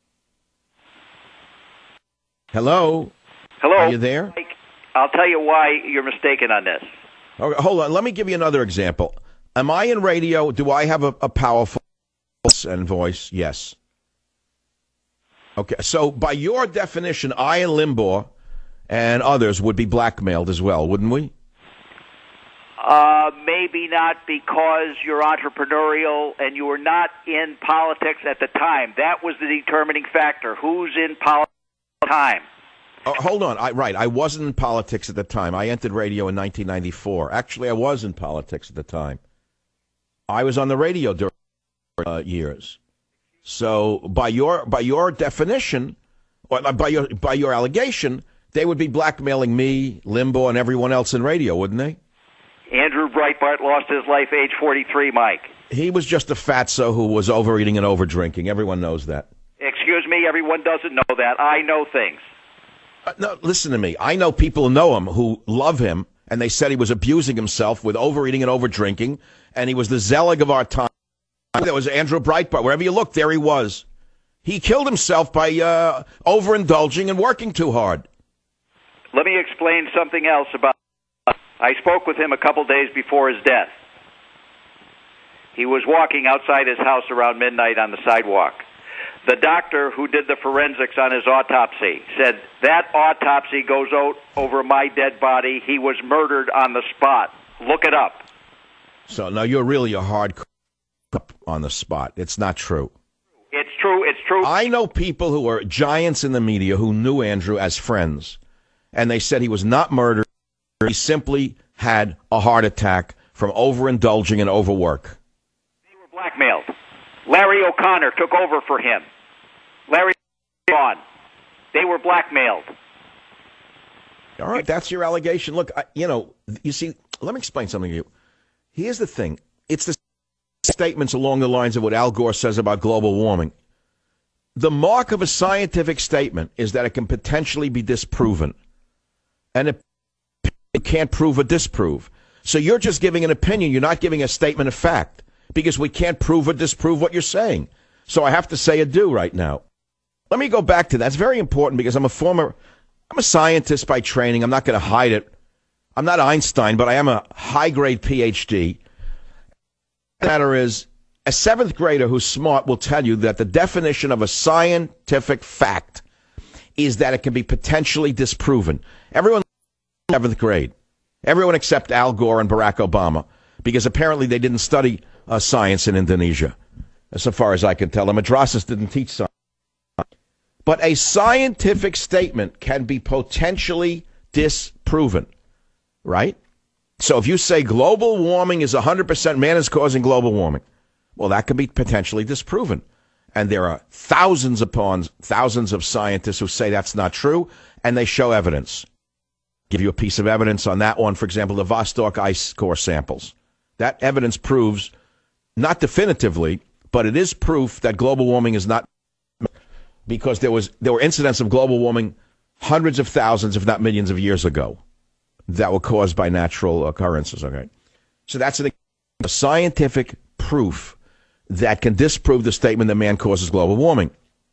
Hello? Hello? Are you there? Mike, I'll tell you why you're mistaken on this. Okay, hold on. Let me give you another example. Am I in radio? Do I have a, a powerful and voice? Yes. Okay, so by your definition, I and Limbaugh and others would be blackmailed as well, wouldn't we? Uh, maybe not, because you're entrepreneurial and you were not in politics at the time. That was the determining factor. Who's in politics at the time? Uh, hold on. I, right. I wasn't in politics at the time. I entered radio in nineteen ninety-four. Actually, I was in politics at the time. I was on the radio during uh, years. So by your by your definition, or by your by your allegation, they would be blackmailing me, Limbaugh, and everyone else in radio, wouldn't they? Andrew Breitbart lost his life age forty-three, Mike. He was just a fatso who was overeating and overdrinking. Everyone knows that. Excuse me, everyone doesn't know that. I know things. Uh, no, listen to me. I know people who know him who love him, and they said he was abusing himself with overeating and overdrinking, and he was the Zelig of our time. There was Andrew Breitbart. Wherever you look, there he was. He killed himself by uh, overindulging and working too hard. Let me explain something else about... I spoke with him a couple days before his death. He was walking outside his house around midnight on the sidewalk. The doctor who did the forensics on his autopsy said, that autopsy goes out over my dead body. He was murdered on the spot. Look it up. So now you're really a hard on the spot. It's not true. It's true. It's true. I know people who are giants in the media who knew Andrew as friends, and they said he was not murdered. He simply had a heart attack from overindulging and overwork. They were blackmailed. Larry O'Connor took over for him. Larry gone. They were blackmailed. All right, that's your allegation. Look, I, you know, you see, let me explain something to you. Here's the thing. It's the statements along the lines of what Al Gore says about global warming. The mark of a scientific statement is that it can potentially be disproven. And it You can't prove or disprove. So you're just giving an opinion. You're not giving a statement of fact because we can't prove or disprove what you're saying. So I have to say adieu right now. Let me go back to that. It's very important because I'm a former, I'm a scientist by training. I'm not going to hide it. I'm not Einstein, but I am a high-grade P H D. The matter is, a seventh grader who's smart will tell you that the definition of a scientific fact is that it can be potentially disproven. Everyone seventh grade. Everyone except Al Gore and Barack Obama, because apparently they didn't study uh, science in Indonesia, so far as I can tell. The madrasas didn't teach science. But a scientific statement can be potentially disproven, right? So if you say global warming is one hundred percent man is causing global warming, well, that can be potentially disproven. And there are thousands upon thousands of scientists who say that's not true, and they show evidence. Give you a piece of evidence on that one, for example, the Vostok ice core samples. That evidence proves, not definitively, but it is proof that global warming is not, because there was there were incidents of global warming hundreds of thousands, if not millions of years ago, that were caused by natural occurrences. Okay, so that's an, a scientific proof that can disprove the statement that man causes global warming.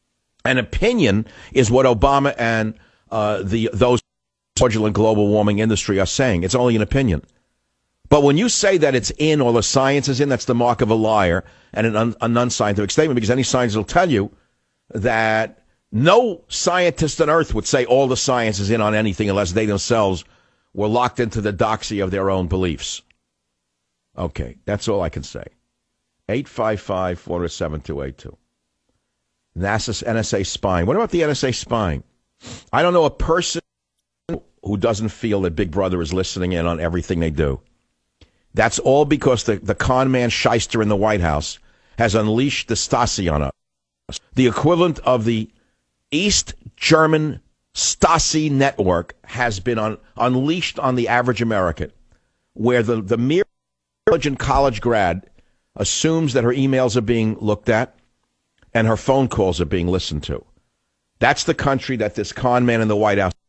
An opinion is what Obama and uh, the those fraudulent global warming industry are saying. It's only an opinion. But when you say that it's in or the science is in, that's the mark of a liar and an, un, an unscientific statement, because any scientist will tell you that no scientist on earth would say all the science is in on anything unless they themselves were locked into the doxy of their own beliefs. Okay, that's all I can say. eight five five, four zero seven, two eight two. NASA's N S A spying. What about the N S A spying? I don't know a person who doesn't feel that Big Brother is listening in on everything they do. That's all because the, the con man shyster in the White House has unleashed the Stasi on us. The equivalent of the East German Stasi network has been un, unleashed on the average American, where the, the mere intelligent college grad assumes that her emails are being looked at and her phone calls are being listened to. That's the country that this con man in the White House.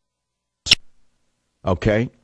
Okay?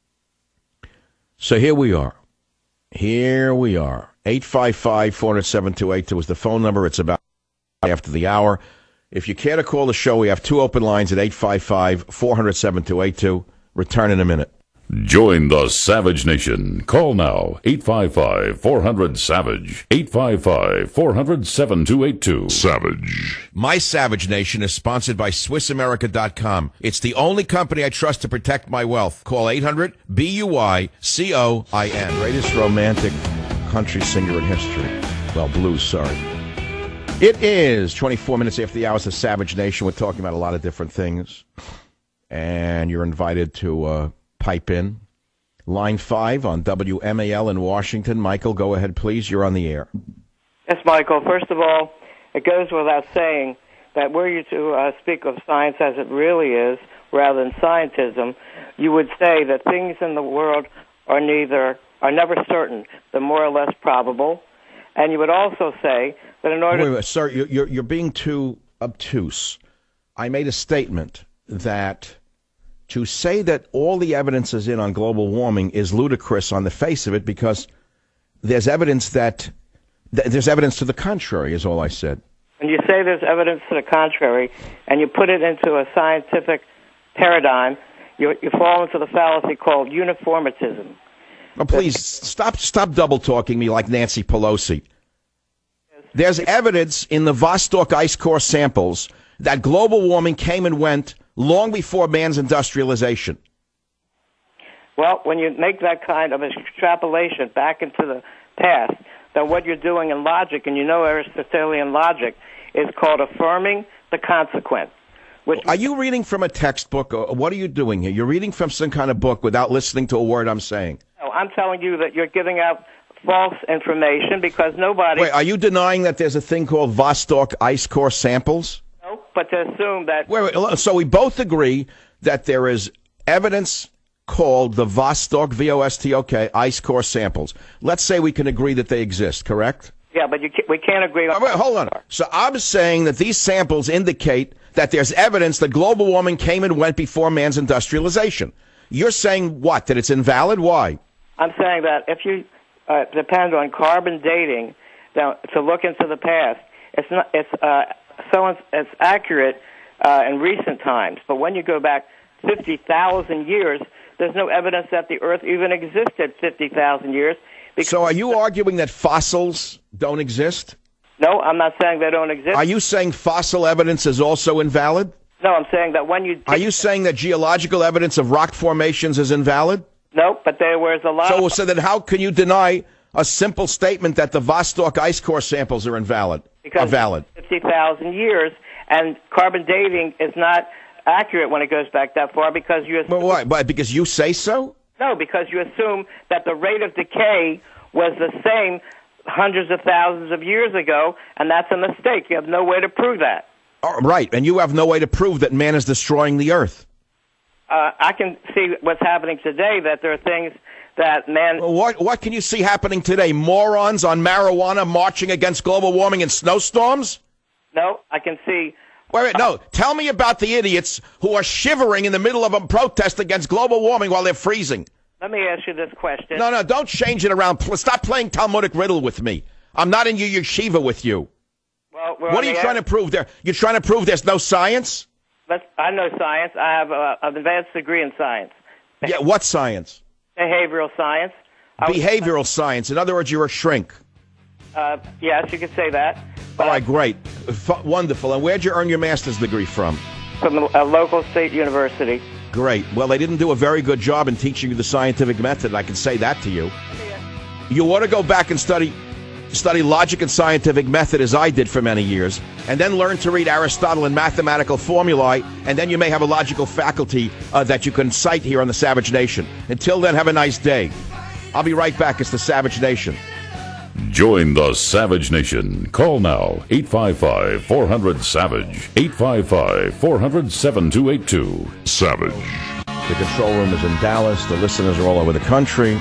So here we are. Here we are. eight five five, four zero seven, two eight two is the phone number. It's about after the hour. If you care to call the show, we have two open lines at eight five five, four zero seven, two eight two. Return in a minute. Join the Savage Nation. Call now, eight five five, four hundred, SAVAGE, eight five five, four hundred, seven two eight two. Savage. My Savage Nation is sponsored by Swiss America dot com. It's the only company I trust to protect my wealth. Call eight hundred, B U Y, C O I N. Greatest romantic country singer in history. Well, blues, sorry. It is twenty-four minutes after the hours of Savage Nation. We're talking about a lot of different things. And you're invited to uh, pipe in. Line five on W M A L in Washington. Michael, go ahead, please. You're on the air. Yes, Michael. First of all, it goes without saying that were you to uh, speak of science as it really is, rather than scientism, you would say that things in the world are neither are never certain; they're more or less probable. And you would also say that in order... Wait, wait, sir, you're, you're being too obtuse. I made a statement that to say that all the evidence is in on global warming is ludicrous on the face of it, because there's evidence that th- there's evidence to the contrary, is all I said. When you say there's evidence to the contrary and you put it into a scientific paradigm, you, you fall into the fallacy called uniformitism. Oh, please, stop stop double-talking me like Nancy Pelosi. There's evidence in the Vostok ice core samples that global warming came and went long before man's industrialization. Well, when you make that kind of extrapolation back into the past, then what you're doing in logic, and you know Aristotelian logic, is called affirming the consequent. Which are you reading from a textbook, or what are you doing here? You're reading from some kind of book without listening to a word I'm saying. No, I'm telling you that you're giving out false information because nobody... Wait, are you denying that there's a thing called Vostok ice core samples? No, but to assume that... Wait, wait, so we both agree that there is evidence called the Vostok, V O S T O K, ice core samples. Let's say we can agree that they exist, correct? Yeah, but you can't, we can't agree on... Wait, hold on. So I'm saying that these samples indicate that there's evidence that global warming came and went before man's industrialization. You're saying what? That it's invalid? Why? I'm saying that if you uh, depend on carbon dating now, to look into the past, it's not it's uh, so it's, it's accurate uh, in recent times. But when you go back fifty thousand years, there's no evidence that the Earth even existed fifty thousand years. So are you arguing that fossils don't exist? No, I'm not saying they don't exist. Are you saying fossil evidence is also invalid? No, I'm saying that when you... Are you saying that geological evidence of rock formations is invalid? No, but there was a lot... So, of... so then how can you deny a simple statement that the Vostok ice core samples are invalid? Because are valid? fifty thousand years, and carbon dating is not accurate when it goes back that far because you... Assume... Well, why? Why? Because you say so? No, because you assume that the rate of decay was the same hundreds of thousands of years ago, and that's a mistake. You have no way to prove that. Oh, right, and you have no way to prove that man is destroying the earth. Uh, I can see what's happening today, that there are things that man... Well, what, what can you see happening today? Morons on marijuana marching against global warming in snowstorms? No, I can see... Wait, wait, no. Tell me about the idiots who are shivering in the middle of a protest against global warming while they're freezing. Let me ask you this question. No, no, don't change it around. Stop playing Talmudic riddle with me. I'm not in your yeshiva with you. Well, we're What on are you the trying air. to prove there? You're trying to prove there's no science? Let's, I know science. I have a, an advanced degree in science. Yeah, what science? Behavioral science. I was- Behavioral science. In other words, you're a shrink. Uh, yes, you could say that. All right, great. F- wonderful. And where'd you earn your master's degree from? From a local state university. Great. Well, they didn't do a very good job in teaching you the scientific method. I can say that to you. You ought to go back and study study logic and scientific method as I did for many years, and then learn to read Aristotle and mathematical formulae, and then you may have a logical faculty uh, that you can cite here on the Savage Nation. Until then, have a nice day. I'll be right back. It's the Savage Nation. Join the Savage Nation. Call now, eight five five, four hundred, SAVAGE, eight five five, four hundred, seven two eight two. Savage. The control room is in Dallas. The listeners are all over the country.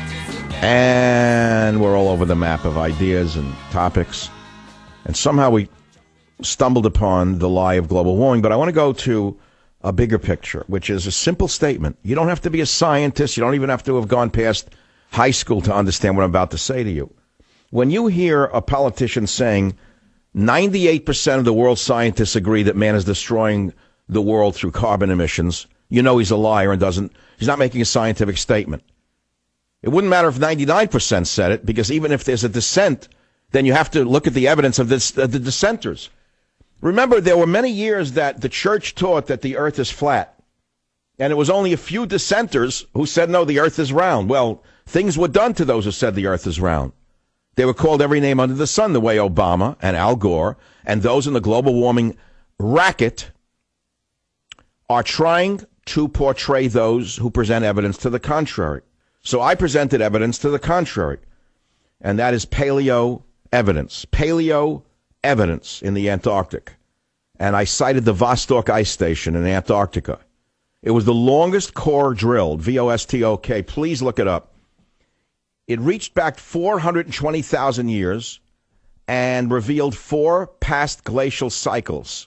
And we're all over the map of ideas and topics. And somehow we stumbled upon the lie of global warming. But I want to go to a bigger picture, which is a simple statement. You don't have to be a scientist. You don't even have to have gone past high school to understand what I'm about to say to you. When you hear a politician saying ninety-eight percent of the world's scientists agree that man is destroying the world through carbon emissions, you know he's a liar and doesn't, he's not making a scientific statement. It wouldn't matter if ninety-nine percent said it, because even if there's a dissent, then you have to look at the evidence of this, uh, the dissenters. Remember, there were many years that the church taught that the earth is flat. And it was only a few dissenters who said, no, the earth is round. Well, things were done to those who said the earth is round. They were called every name under the sun, the way Obama and Al Gore and those in the global warming racket are trying to portray those who present evidence to the contrary. So I presented evidence to the contrary, and that is paleo evidence, paleo evidence in the Antarctic. And I cited the Vostok Ice Station in Antarctica. It was the longest core drilled, V O S T O K. Please look it up. It reached back four hundred twenty thousand years and revealed four past glacial cycles.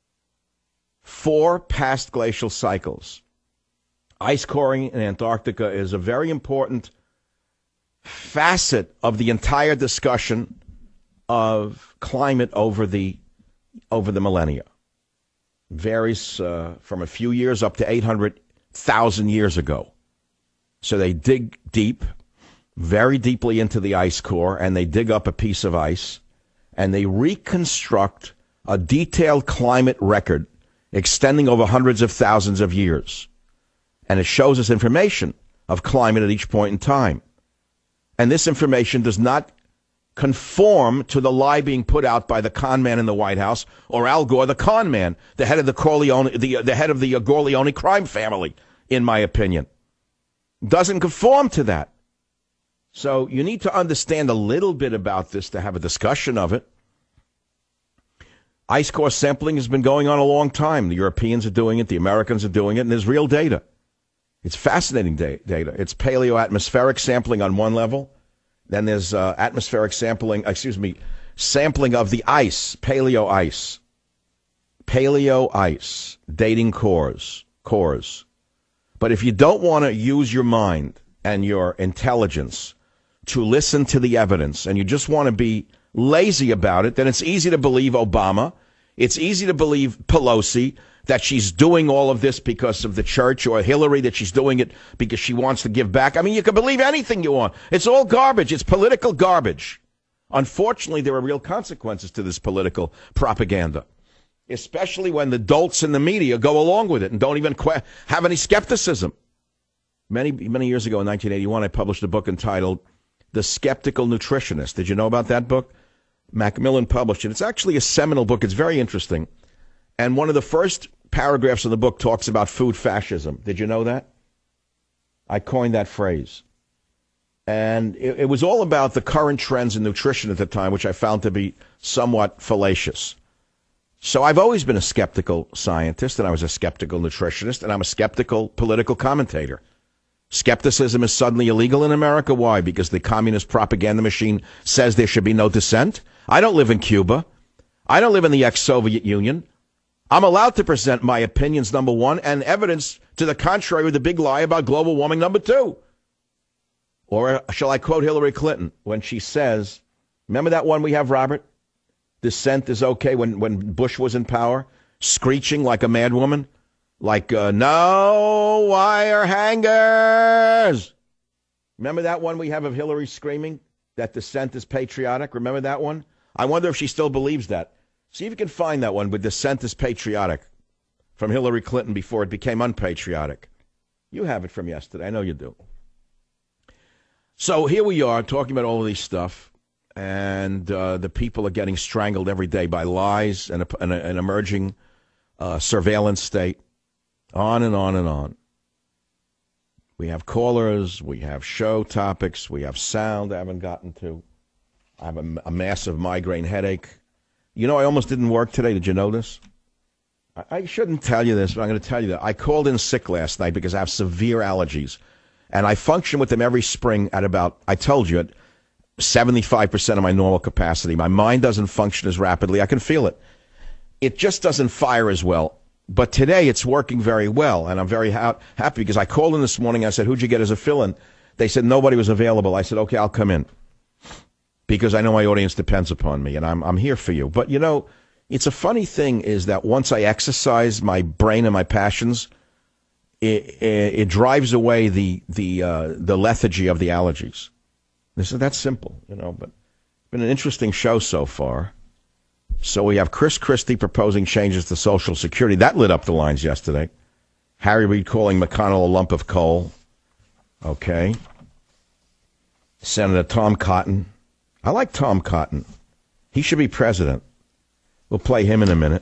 Four past glacial cycles. Ice coring in Antarctica is a very important facet of the entire discussion of climate over the over the millennia. Varies uh, from a few years up to eight hundred thousand years ago. So they dig deep, very deeply into the ice core, and they dig up a piece of ice, and they reconstruct a detailed climate record extending over hundreds of thousands of years. And it shows us information of climate at each point in time. And this information does not conform to the lie being put out by the con man in the White House or Al Gore, the con man, the head of the Corleone, the, the head of the Corleone crime family, in my opinion. Doesn't conform to that. So you need to understand a little bit about this to have a discussion of it. Ice core sampling has been going on a long time. The Europeans are doing it. The Americans are doing it. And there's real data. It's fascinating da- data. It's paleo-atmospheric sampling on one level. Then there's uh, atmospheric sampling, excuse me, sampling of the ice, paleo ice. Paleo ice, dating cores, cores. But if you don't want to use your mind and your intelligence to listen to the evidence, and you just want to be lazy about it, then it's easy to believe Obama. It's easy to believe Pelosi, that she's doing all of this because of the church, or Hillary, that she's doing it because she wants to give back. I mean, you can believe anything you want. It's all garbage. It's political garbage. Unfortunately, there are real consequences to this political propaganda, especially when the dolts in the media go along with it and don't even que- have any skepticism. Many, many years ago in nineteen eighty-one, I published a book entitled The Skeptical Nutritionist. Did you know about that book? Macmillan published it. It's actually a seminal book. It's very interesting. And one of the first paragraphs of the book talks about food fascism. Did you know that? I coined that phrase. And it, it was all about the current trends in nutrition at the time, which I found to be somewhat fallacious. So I've always been a skeptical scientist, and I was a skeptical nutritionist, and I'm a skeptical political commentator. Skepticism is suddenly illegal in America. Why? Because the communist propaganda machine says there should be no dissent? I don't live in Cuba. I don't live in the ex-Soviet Union. I'm allowed to present my opinions, number one, and evidence to the contrary with the big lie about global warming, number two. Or shall I quote Hillary Clinton when she says, remember that one we have, Robert? Dissent is okay when, when Bush was in power, screeching like a madwoman, like, uh, no wire hangers. Remember that one we have of Hillary screaming that dissent is patriotic? Remember that one? I wonder if she still believes that. See if you can find that one with dissent is patriotic from Hillary Clinton before it became unpatriotic. You have it from yesterday. I know you do. So here we are talking about all of these stuff, and uh, the people are getting strangled every day by lies and, a, and a, an emerging uh, surveillance state, on and on and on. We have callers, we have show topics, we have sound I haven't gotten to. I have a, a massive migraine headache. You know, I almost didn't work today. Did you know this? I, I shouldn't tell you this, but I'm going to tell you that. I called in sick last night because I have severe allergies. And I function with them every spring at about, I told you, at seventy-five percent of my normal capacity. My mind doesn't function as rapidly. I can feel it. It just doesn't fire as well. But today it's working very well, and I'm very ha- happy because I called in this morning. I said, who'd you get as a fill-in? They said nobody was available. I said, okay, I'll come in because I know my audience depends upon me, and I'm I'm here for you. But, you know, it's a funny thing is that once I exercise my brain and my passions, it, it, it drives away the the uh, the lethargy of the allergies. This is that simple, you know, but it's been an interesting show so far. So we have Chris Christie proposing changes to Social Security. That lit up the lines yesterday. Harry Reid calling McConnell a lump of coal. Okay. Senator Tom Cotton. I like Tom Cotton. He should be president. We'll play him in a minute.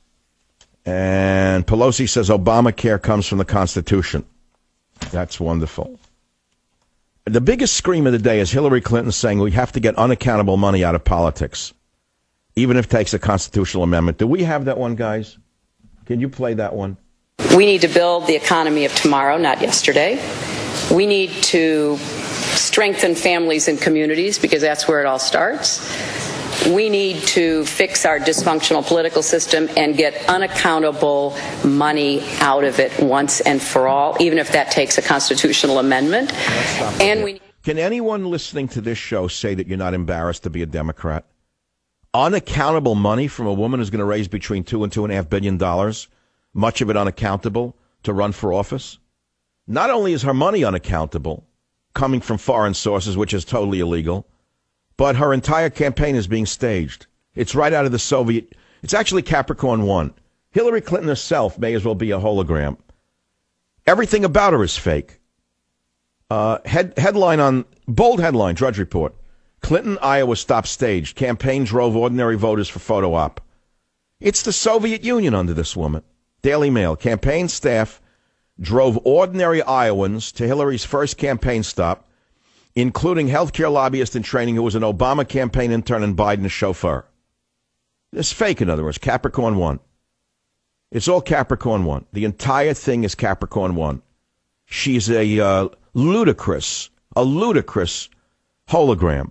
And Pelosi says Obamacare comes from the Constitution. That's wonderful. The biggest scream of the day is Hillary Clinton saying we have to get unaccountable money out of politics, even if it takes a constitutional amendment. Do we have that one, guys? Can you play that one? We need to build the economy of tomorrow, not yesterday. We need to strengthen families and communities because that's where it all starts. We need to fix our dysfunctional political system and get unaccountable money out of it once and for all, even if that takes a constitutional amendment. And we Can anyone listening to this show say that you're not embarrassed to be a Democrat? Unaccountable money from a woman who's going to raise between two and two and a half billion dollars, much of it unaccountable, to run for office. Not only is her money unaccountable, coming from foreign sources, which is totally illegal, but her entire campaign is being staged. It's right out of the Soviet. It's actually Capricorn one. Hillary Clinton herself may as well be a hologram. Everything about her is fake. Uh, head, headline on, bold headline, Drudge Report. Clinton, Iowa stopped staged. Campaign drove ordinary voters for photo op. It's the Soviet Union under this woman. Daily Mail. Campaign staff drove ordinary Iowans to Hillary's first campaign stop, including healthcare lobbyist in training who was an Obama campaign intern and Biden's chauffeur. It's fake, in other words. Capricorn one. It's all Capricorn one. The entire thing is Capricorn one. She's a uh, ludicrous, a ludicrous hologram.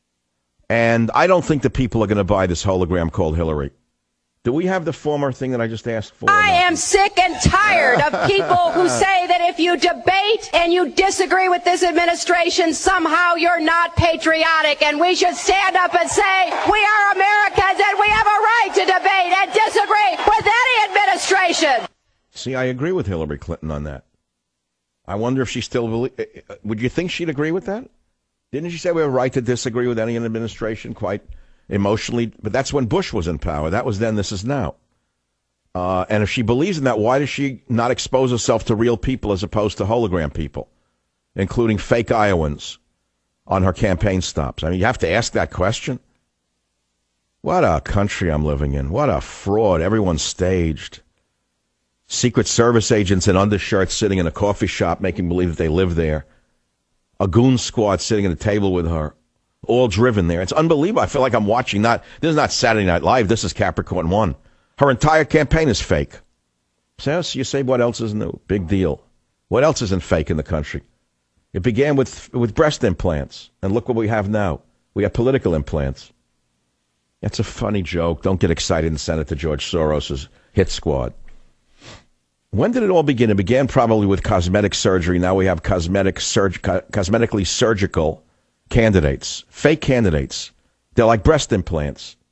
And I don't think the people are going to buy this hologram called Hillary. Do we have the former thing that I just asked for? I am sick and tired of people who say that if you debate and you disagree with this administration, somehow you're not patriotic. And we should stand up and say, we are Americans and we have a right to debate and disagree with any administration. See, I agree with Hillary Clinton on that. I wonder if she still believe. Would you think she'd agree with that? Didn't she say we have a right to disagree with any administration quite emotionally? But that's when Bush was in power. That was then, this is now. Uh, and if she believes in that, why does she not expose herself to real people as opposed to hologram people, including fake Iowans on her campaign stops? I mean, you have to ask that question. What a country I'm living in. What a fraud. Everyone's staged. Secret Service agents in undershirts sitting in a coffee shop making believe that they live there. A goon squad sitting at a table with her. All driven there. It's unbelievable. I feel like I'm watching not, this is not Saturday Night Live. This is Capricorn one. Her entire campaign is fake. So you say, what else is new? Big deal. What else isn't fake in the country? It began with with breast implants. And look what we have now. We have political implants. That's a funny joke. Don't get excited and send it to George Soros's hit squad. When did it all begin? It began probably with cosmetic surgery. Now we have cosmetic surg- co- cosmetically surgical candidates, fake candidates. They're like breast implants.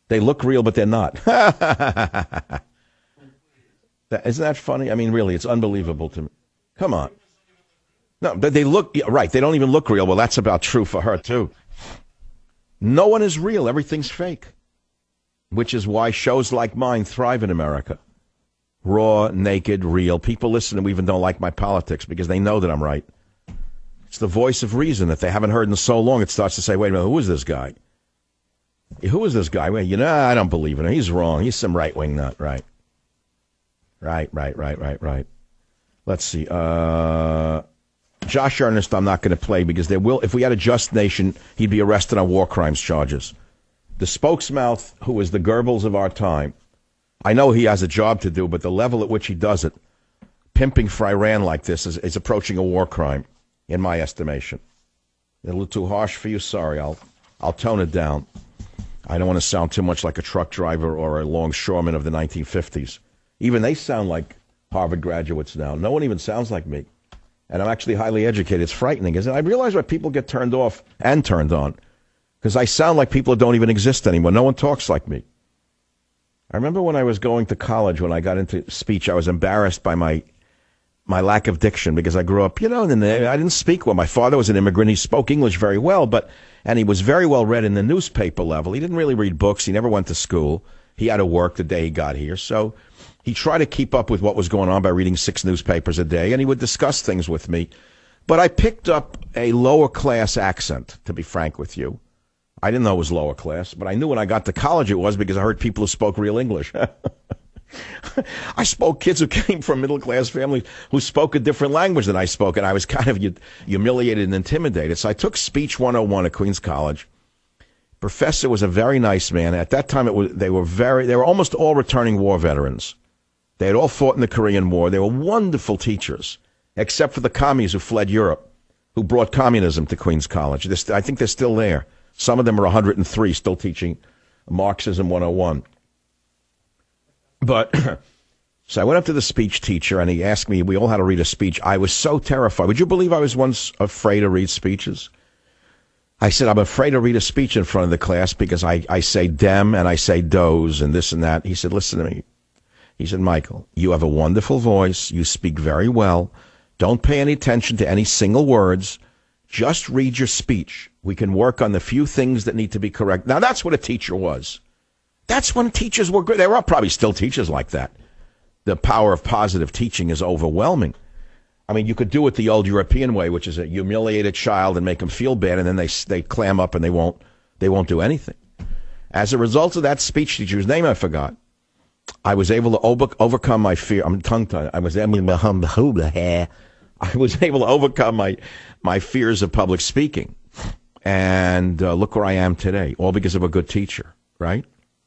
They look real, but they're not. That, isn't that funny? I mean, really, it's unbelievable to me. Come on. No, they look, right, they don't even look real. Well, that's about true for her, too. No one is real. Everything's fake. Which is why shows like mine thrive in America. Raw, naked, real. People listen and even don't like my politics because they know that I'm right. It's the voice of reason that they haven't heard in so long. It starts to say, wait a minute, who is this guy? Who is this guy? Well, you know, I don't believe in him. He's wrong. He's some right-wing nut. Right. Right, right, right, right, right. Let's see. Uh... Josh Earnest, I'm not going to play because there will. If we had a just nation, he'd be arrested on war crimes charges. The spokesmouth, who is the Goebbels of our time, I know he has a job to do, but the level at which he does it, pimping for Iran like this, is, is approaching a war crime, in my estimation. A little too harsh for you? Sorry, I'll I'll tone it down. I don't want to sound too much like a truck driver or a longshoreman of the nineteen fifties. Even they sound like Harvard graduates now. No one even sounds like me. And I'm actually highly educated. It's frightening, isn't it? I realize why people get turned off and turned on. Because I sound like people that don't even exist anymore. No one talks like me. I remember when I was going to college, when I got into speech, I was embarrassed by my my lack of diction because I grew up, you know, and I didn't speak well. My father was an immigrant. He spoke English very well, but and he was very well read in the newspaper level. He didn't really read books. He never went to school. He had to work the day he got here. So he tried to keep up with what was going on by reading six newspapers a day, and he would discuss things with me. But I picked up a lower-class accent, to be frank with you. I didn't know it was lower class, but I knew when I got to college it was because I heard people who spoke real English. I spoke kids who came from middle-class families who spoke a different language than I spoke, and I was kind of humiliated and intimidated. So I took Speech one oh one at Queens College. Professor was a very nice man. At that time, it was they were very they were almost all returning war veterans. They had all fought in the Korean War. They were wonderful teachers, except for the commies who fled Europe, who brought communism to Queens College. They're, I think they're still there. Some of them are one hundred and three, still teaching Marxism one oh one. But, so I went up to the speech teacher, and he asked me, we all had to read a speech. I was so terrified. Would you believe I was once afraid to read speeches? I said, I'm afraid to read a speech in front of the class because I, I say dem and I say does and this and that. He said, listen to me. He said, Michael, you have a wonderful voice. You speak very well. Don't pay any attention to any single words. Just read your speech. We can work on the few things that need to be correct. Now, that's what a teacher was. That's when teachers were good. There are probably still teachers like that. The power of positive teaching is overwhelming. I mean, you could do it the old European way, which is a humiliate a child and make them feel bad, and then they they clam up and they won't they won't do anything. As a result of that speech teacher, whose name I forgot, I was able to over, overcome my fear. I'm tongue-tied. I was able I was able to overcome my my fears of public speaking, and uh, look where I am today, all because of a good teacher, right?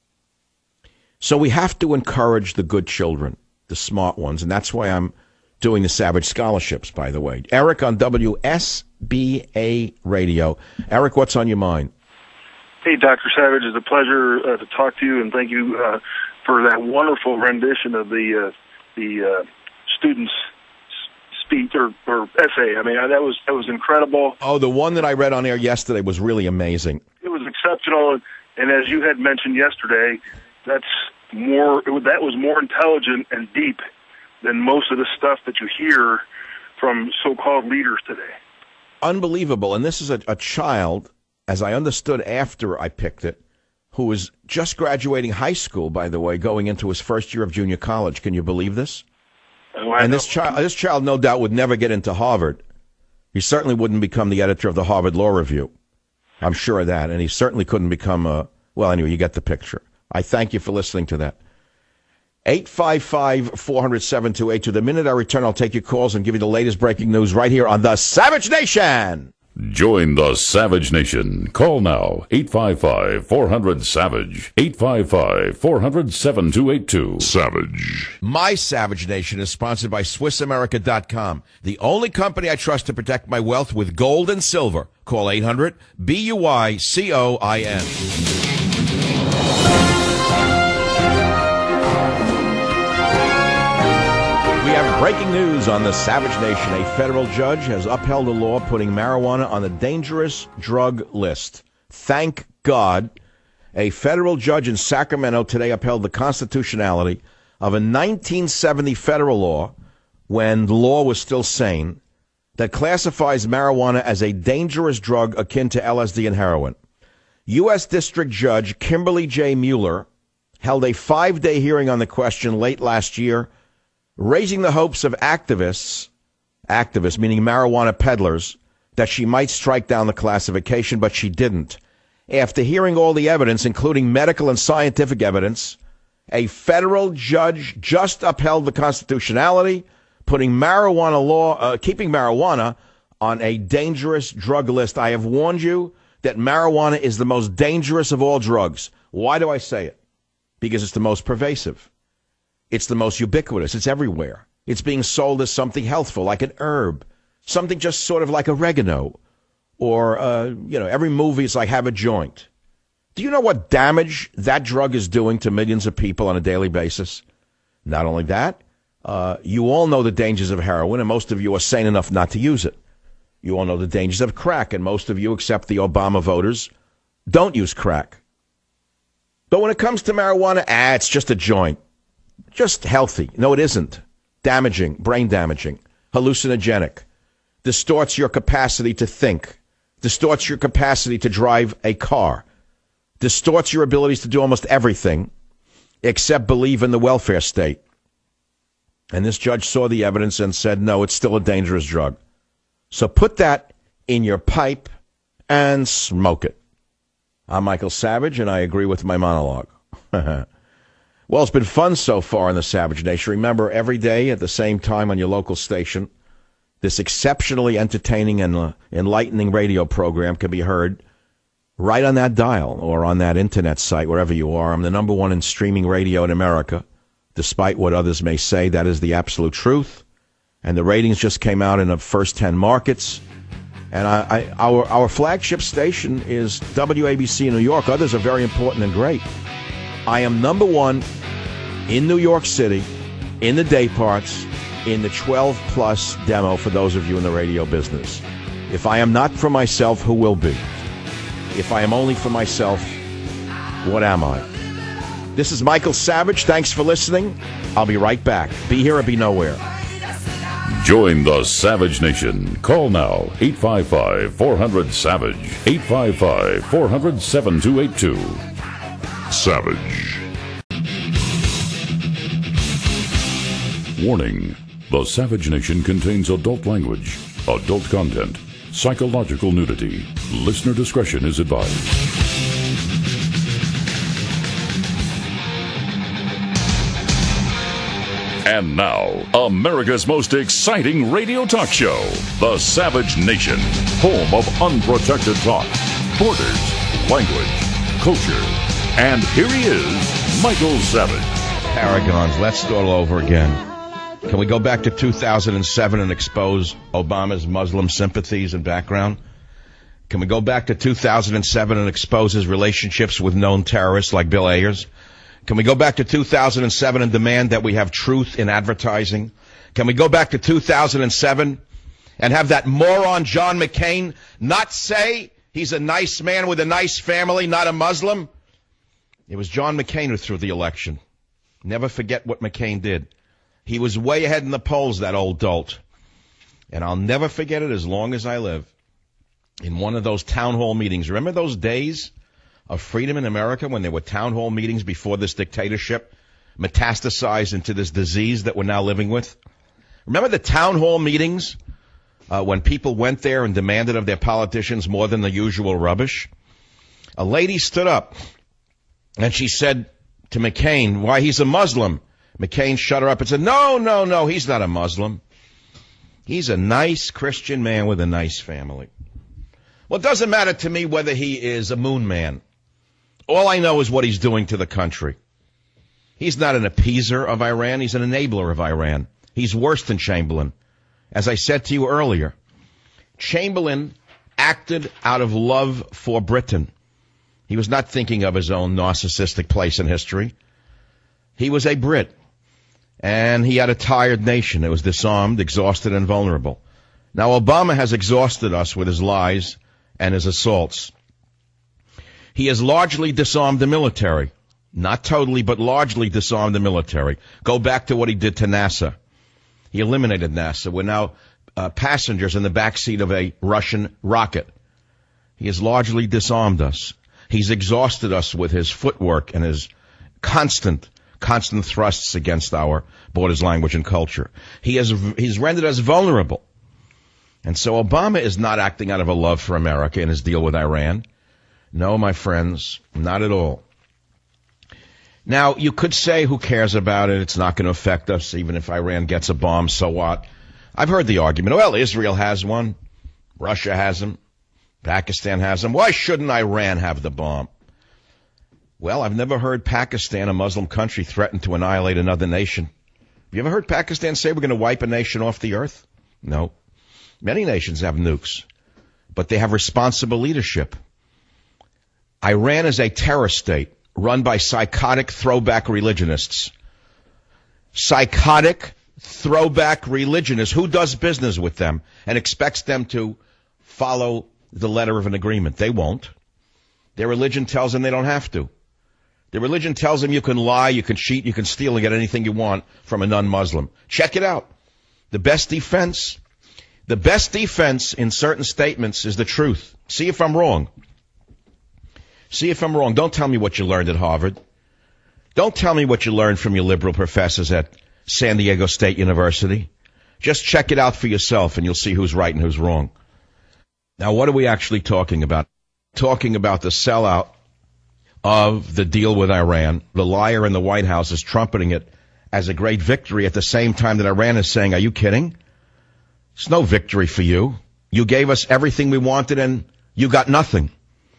So we have to encourage the good children, the smart ones, and that's why I'm doing the Savage Scholarships, by the way. Eric on W S B A Radio. Eric, what's on your mind? Hey, Doctor Savage, it's a pleasure uh, to talk to you, and thank you uh, for that wonderful rendition of the uh, the uh, students' speech or, or essay. I mean, that was that was incredible. Oh, the one that I read on air yesterday was really amazing. It was exceptional, and as you had mentioned yesterday, that's more. It was, that was more intelligent and deep than most of the stuff that you hear from so-called leaders today. Unbelievable. And this is a, a child, as I understood after I picked it, who was just graduating high school, by the way, going into his first year of junior college. Can you believe this? Oh, and this child, this child, no doubt, would never get into Harvard. He certainly wouldn't become the editor of the Harvard Law Review. I'm sure of that. And he certainly couldn't become a, well, anyway, you get the picture. I thank you for listening to that. eight five five, four hundred, seven two eight two. The minute I return, I'll take your calls and give you the latest breaking news right here on the Savage Nation. Join the Savage Nation. Call now, eight five five, four hundred, SAVAGE, eight five five, four hundred, seven two eight two. Savage. My Savage Nation is sponsored by Swiss America dot com, the only company I trust to protect my wealth with gold and silver. Call eight hundred, B U Y C O I N. We have breaking news on the Savage Nation. A federal judge has upheld a law putting marijuana on the dangerous drug list. Thank God. A federal judge in Sacramento today upheld the constitutionality of a nineteen seventy federal law, when the law was still sane, that classifies marijuana as a dangerous drug akin to L S D and heroin. U S. District Judge Kimberly J. Mueller held a five-day hearing on the question late last year, raising the hopes of activists, activists meaning marijuana peddlers, that she might strike down the classification, but she didn't. After hearing all the evidence, including medical and scientific evidence, a federal judge just upheld the constitutionality, putting marijuana law, uh, keeping marijuana on a dangerous drug list. I have warned you that marijuana is the most dangerous of all drugs. Why do I say it? Because it's the most pervasive. It's the most ubiquitous. It's everywhere. It's being sold as something healthful, like an herb, something just sort of like oregano, or, uh, you know, every movie is like have a joint. Do you know what damage that drug is doing to millions of people on a daily basis? Not only that, uh, you all know the dangers of heroin, and most of you are sane enough not to use it. You all know the dangers of crack, and most of you, except the Obama voters, don't use crack. But when it comes to marijuana, ah, it's just a joint. Just healthy. No, it isn't. Damaging, brain damaging, hallucinogenic, distorts your capacity to think, distorts your capacity to drive a car, distorts your abilities to do almost everything except believe in the welfare state. And this judge saw the evidence and said, no, it's still a dangerous drug. So put that in your pipe and smoke it. I'm Michael Savage, and I agree with my monologue. Well, it's been fun so far in the Savage Nation. Remember, every day at the same time on your local station, this exceptionally entertaining and uh, enlightening radio program can be heard right on that dial or on that internet site, wherever you are. I'm the number one in streaming radio in America. Despite what others may say, that is the absolute truth. And the ratings just came out in the first ten markets. And I, I, our, our flagship station is W A B C in New York. Others are very important and great. I am number one in New York City, in the day parts, in the twelve plus demo for those of you in the radio business. If I am not for myself, who will be? If I am only for myself, what am I? This is Michael Savage. Thanks for listening. I'll be right back. Be here or be nowhere. Join the Savage Nation. Call now, eight five five, four hundred, SAVAGE, eight five five, four hundred, seven two eight two. Savage. Warning. The Savage Nation contains adult language, adult content, psychological nudity. Listener discretion is advised. And now, America's most exciting radio talk show, The Savage Nation, home of unprotected talk, borders, language, culture. And here he is, Michael Savage. Paragons, let's start all over again. Can we go back to two thousand seven and expose Obama's Muslim sympathies and background? Can we go back to two thousand seven and expose his relationships with known terrorists like Bill Ayers? Can we go back to two thousand seven and demand that we have truth in advertising? Can we go back to two thousand seven and have that moron John McCain not say he's a nice man with a nice family, not a Muslim? It was John McCain who threw the election. Never forget what McCain did. He was way ahead in the polls, that old dolt. And I'll never forget it as long as I live. In one of those town hall meetings, remember those days of freedom in America when there were town hall meetings before this dictatorship metastasized into this disease that we're now living with? Remember the town hall meetings uh, when people went there and demanded of their politicians more than the usual rubbish? A lady stood up and she said to McCain, why, he's a Muslim. McCain shut her up and said, no, no, no, he's not a Muslim. He's a nice Christian man with a nice family. Well, it doesn't matter to me whether he is a moon man. All I know is what he's doing to the country. He's not an appeaser of Iran. He's an enabler of Iran. He's worse than Chamberlain. As I said to you earlier, Chamberlain acted out of love for Britain. He was not thinking of his own narcissistic place in history. He was a Brit, and he had a tired nation. It was disarmed, exhausted, and vulnerable. Now, Obama has exhausted us with his lies and his assaults. He has largely disarmed the military. Not totally, but largely disarmed the military. Go back to what he did to NASA. He eliminated NASA. We're now uh, passengers in the backseat of a Russian rocket. He has largely disarmed us. He's exhausted us with his footwork and his constant, constant thrusts against our borders, language, and culture. He has he's rendered us vulnerable. And so Obama is not acting out of a love for America in his deal with Iran. No, my friends, not at all. Now, you could say, who cares about it? It's not going to affect us. Even if Iran gets a bomb, so what? I've heard the argument, well, Israel has one. Russia has them. Pakistan has them. Why shouldn't Iran have the bomb? Well, I've never heard Pakistan, a Muslim country, threaten to annihilate another nation. Have you ever heard Pakistan say we're going to wipe a nation off the earth? No. Many nations have nukes, but they have responsible leadership. Iran is a terror state run by psychotic throwback religionists. Psychotic throwback religionists. Who does business with them and expects them to follow the letter of an agreement? They won't. Their religion tells them they don't have to. Their religion tells them you can lie, you can cheat, you can steal and get anything you want from a non-Muslim. Check it out. The best defense, the best defense in certain statements is the truth. See if I'm wrong. See if I'm wrong. Don't tell me what you learned at Harvard. Don't tell me what you learned from your liberal professors at San Diego State University. Just check it out for yourself and you'll see who's right and who's wrong. Now, what are we actually talking about? Talking about the sellout of the deal with Iran. The liar in the White House is trumpeting it as a great victory at the same time that Iran is saying, are you kidding? It's no victory for you. You gave us everything we wanted and you got nothing.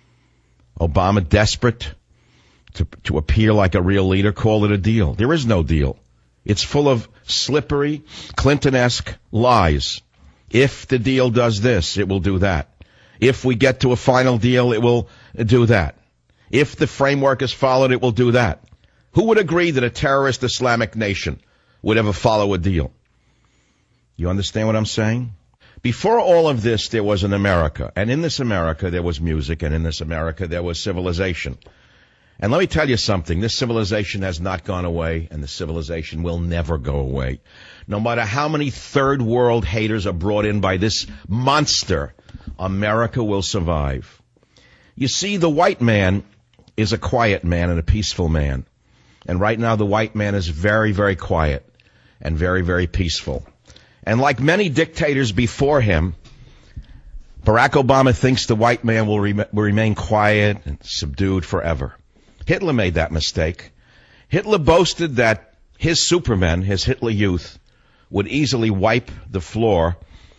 Obama, desperate to, to appear like a real leader, called it a deal. There is no deal. It's full of slippery, Clinton-esque lies. If the deal does this, it will do that. If we get to a final deal, it will do that. If the framework is followed, it will do that. Who would agree that a terrorist Islamic nation would ever follow a deal? You understand what I'm saying? Before all of this, there was an America. And in this America, there was music. And in this America, there was civilization. And let me tell you something. This civilization has not gone away, and the civilization will never go away. No matter how many third world haters are brought in by this monster, America will survive. You see, the white man is a quiet man and a peaceful man. And right now, the white man is very, very quiet and very, very peaceful. And like many dictators before him, Barack Obama thinks the white man will, re- will remain quiet and subdued forever. Hitler made that mistake. Hitler boasted that his supermen, his Hitler Youth, would easily wipe the floor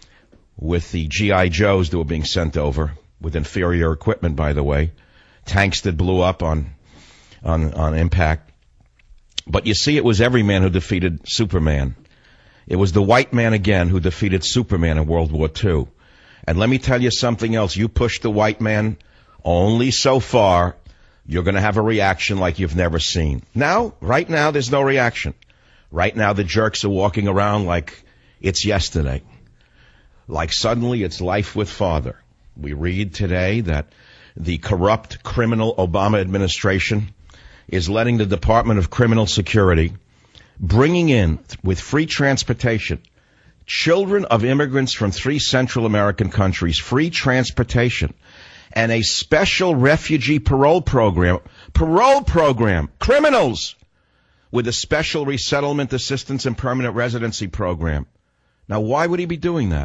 with the G I Joes that were being sent over, with inferior equipment, by the way, tanks that blew up on, on, on impact. But you see, it was every man who defeated Superman. It was the white man again who defeated Superman in World War Two. And let me tell you something else. You push the white man only so far, you're going to have a reaction like you've never seen. Now, right now, there's no reaction. Right now, the jerks are walking around like it's yesterday. Like suddenly it's life with father. We read today that the corrupt criminal Obama administration is letting the Department of Criminal Security bringing in, with free transportation, children of immigrants from three Central American countries, free transportation, and a special refugee parole program, parole program, criminals, with a special resettlement assistance and permanent residency program. Now, why would he be doing that?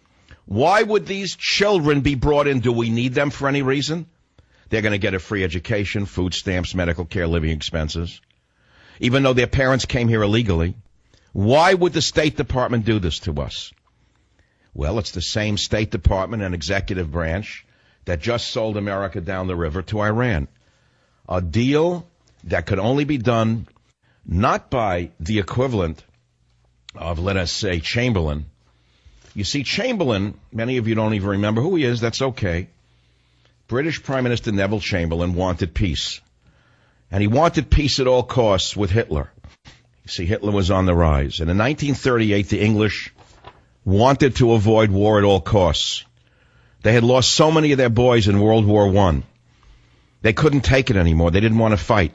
Why would these children be brought in? Do we need them for any reason? They're going to get a free education, food stamps, medical care, living expenses, even though their parents came here illegally. Why would the State Department do this to us? Well, it's the same State Department and executive branch that just sold America down the river to Iran. A deal that could only be done not by the equivalent of, let us say, Chamberlain. You see, Chamberlain, many of you don't even remember who he is. That's okay. British Prime Minister Neville Chamberlain wanted peace. And he wanted peace at all costs with Hitler. You see, Hitler was on the rise. And in nineteen thirty-eight, the English wanted to avoid war at all costs. They had lost so many of their boys in World War One. They couldn't take it anymore. They didn't want to fight.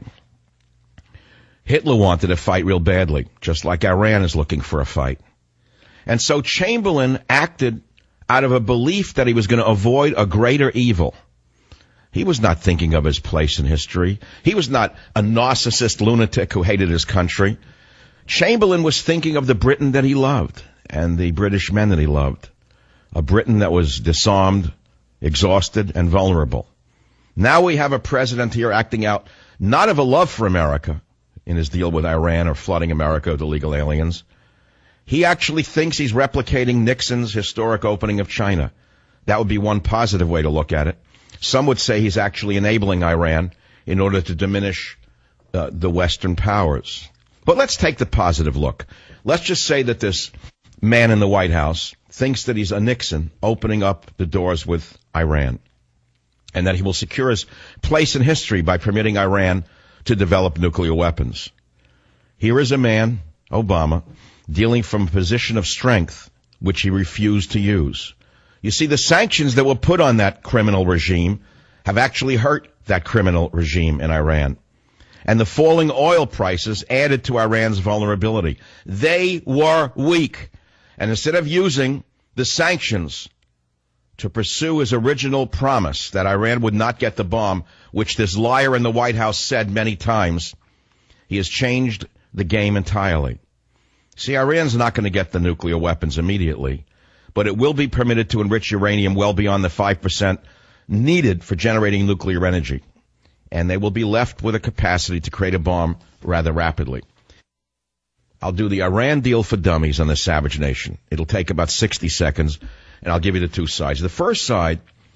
Hitler wanted to fight real badly, just like Iran is looking for a fight. And so Chamberlain acted out of a belief that he was going to avoid a greater evil. He was not thinking of his place in history. He was not a narcissist lunatic who hated his country. Chamberlain was thinking of the Britain that he loved and the British men that he loved. A Britain that was disarmed, exhausted, and vulnerable. Now we have a president here acting out not of a love for America in his deal with Iran or flooding America with illegal aliens. He actually thinks he's replicating Nixon's historic opening of China. That would be one positive way to look at it. Some would say he's actually enabling Iran in order to diminish uh, the Western powers. But let's take the positive look. Let's just say that this man in the White House thinks that he's a Nixon opening up the doors with Iran, and that he will secure his place in history by permitting Iran to develop nuclear weapons. Here is a man, Obama, dealing from a position of strength, which he refused to use. You see, the sanctions that were put on that criminal regime have actually hurt that criminal regime in Iran. And the falling oil prices added to Iran's vulnerability. They were weak. And instead of using the sanctions to pursue his original promise that Iran would not get the bomb, which this liar in the White House said many times, he has changed the game entirely. See, Iran's not going to get the nuclear weapons immediately, but it will be permitted to enrich uranium well beyond the five percent needed for generating nuclear energy. And they will be left with a capacity to create a bomb rather rapidly. I'll do the Iran deal for dummies on the Savage Nation. It'll take about sixty seconds, and I'll give you the two sides. The first side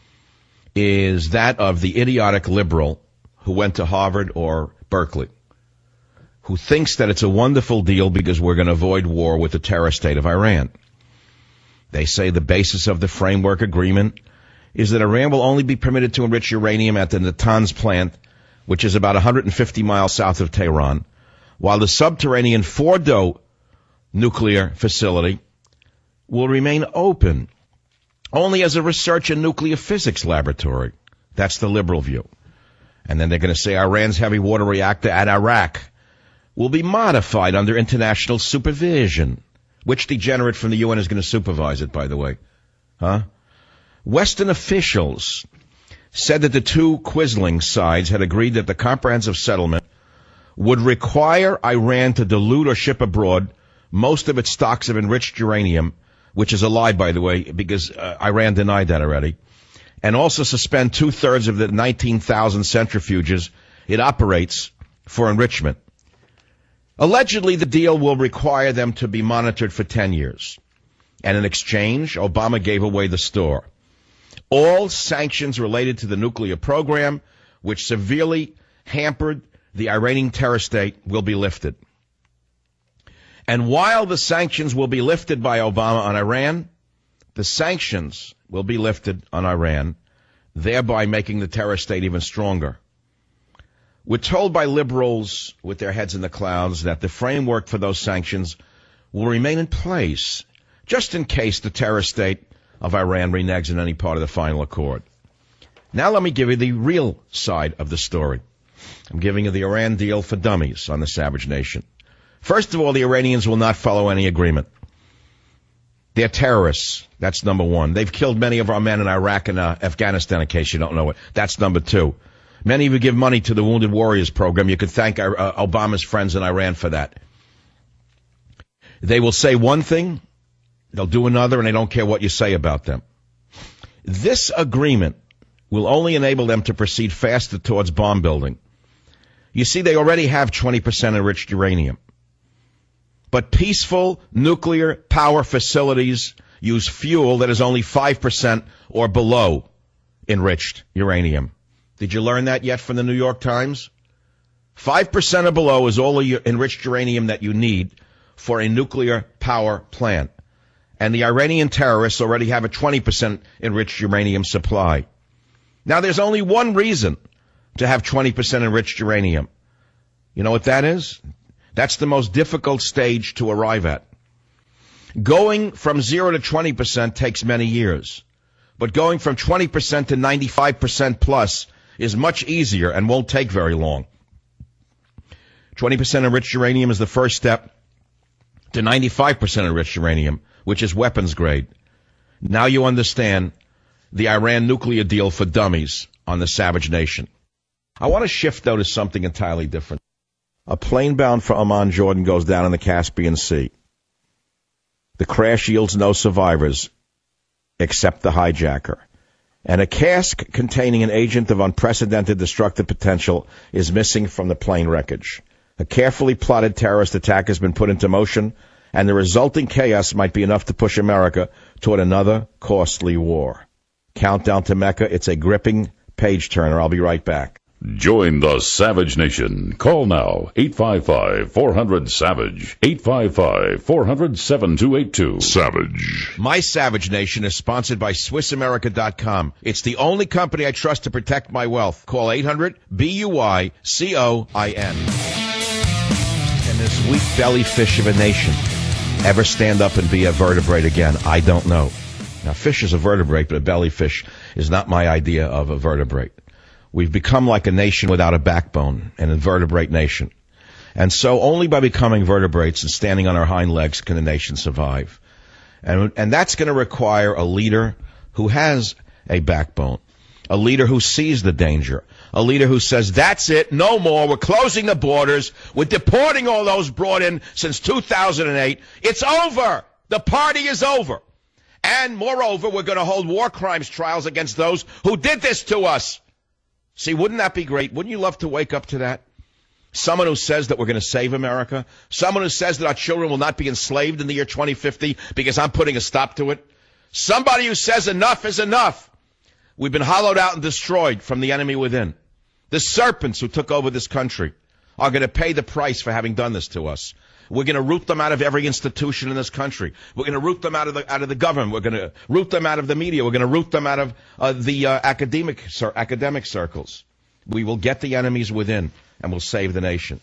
is that of the idiotic liberal who went to Harvard or Berkeley, who thinks that it's a wonderful deal because we're going to avoid war with the terror state of Iran. They say the basis of the framework agreement is that Iran will only be permitted to enrich uranium at the Natanz plant, which is about one hundred fifty miles south of Tehran, while the subterranean Fordo nuclear facility will remain open only as a research and nuclear physics laboratory. That's the liberal view. And then they're going to say Iran's heavy water reactor at Iraq will be modified under international supervision. Which degenerate from the U N is going to supervise it, by the way? Huh? Western officials said that the two quisling sides had agreed that the comprehensive settlement would require Iran to dilute or ship abroad most of its stocks of enriched uranium, which is a lie, by the way, because uh, Iran denied that already, and also suspend two-thirds of the nineteen thousand centrifuges it operates for enrichment. Allegedly, the deal will require them to be monitored for ten years. And in exchange, Obama gave away the store. All sanctions related to the nuclear program, which severely hampered the Iranian terror state, will be lifted. And while the sanctions will be lifted by Obama on Iran, the sanctions will be lifted on Iran, thereby making the terror state even stronger. We're told by liberals with their heads in the clouds that the framework for those sanctions will remain in place just in case the terror state of Iran reneges in any part of the final accord. Now let me give you the real side of the story. I'm giving you the Iran deal for dummies on the Savage Nation. First of all, the Iranians will not follow any agreement. They're terrorists. That's number one. They've killed many of our men in Iraq and uh, Afghanistan, in case you don't know it. That's number two. Many of you give money to the Wounded Warriors program. You could thank uh, Obama's friends in Iran for that. They will say one thing, they'll do another, and they don't care what you say about them. This agreement will only enable them to proceed faster towards bomb building. You see, they already have twenty percent enriched uranium. But peaceful nuclear power facilities use fuel that is only five percent or below enriched uranium. Did you learn that yet from the New York Times? five percent or below is all the enriched uranium that you need for a nuclear power plant. And the Iranian terrorists already have a twenty percent enriched uranium supply. Now, there's only one reason to have twenty percent enriched uranium. You know what that is? That's the most difficult stage to arrive at. Going from zero to twenty percent takes many years. But going from twenty percent to ninety-five percent plus is much easier and won't take very long. twenty percent enriched uranium is the first step to ninety-five percent enriched uranium, which is weapons grade. Now you understand the Iran nuclear deal for dummies on the Savage Nation. I want to shift, though, to something entirely different. A plane bound for Amman, Jordan, goes down in the Caspian Sea. The crash yields no survivors except the hijacker. And a cask containing an agent of unprecedented destructive potential is missing from the plane wreckage. A carefully plotted terrorist attack has been put into motion, and the resulting chaos might be enough to push America toward another costly war. Countdown to Mecca. It's a gripping page-turner. I'll be right back. Join the Savage Nation. Call now, eight five five, four hundred, SAVAGE, eight five five, four hundred, seven two eight two. Savage. My Savage Nation is sponsored by Swiss America dot com. It's the only company I trust to protect my wealth. Call eight hundred, B U Y C O I N. And this weak belly fish of a nation ever stand up and be a vertebrate again? I don't know. Now, fish is a vertebrate, but a belly fish is not my idea of a vertebrate. We've become like a nation without a backbone, an invertebrate nation. And so only by becoming vertebrates and standing on our hind legs can a nation survive. And, and that's going to require a leader who has a backbone, a leader who sees the danger, a leader who says, that's it, no more, we're closing the borders, we're deporting all those brought in since two thousand eight. It's over. The party is over. And moreover, we're going to hold war crimes trials against those who did this to us. See, wouldn't that be great? Wouldn't you love to wake up to that? Someone who says that we're going to save America. Someone who says that our children will not be enslaved in the year twenty fifty because I'm putting a stop to it. Somebody who says enough is enough. We've been hollowed out and destroyed from the enemy within. The serpents who took over this country are going to pay the price for having done this to us. We're going to root them out of every institution in this country. We're going to root them out of the out of the government. We're going to root them out of the media. We're going to root them out of uh, the uh, academic cir- academic circles. We will get the enemies within, and we'll save the nation.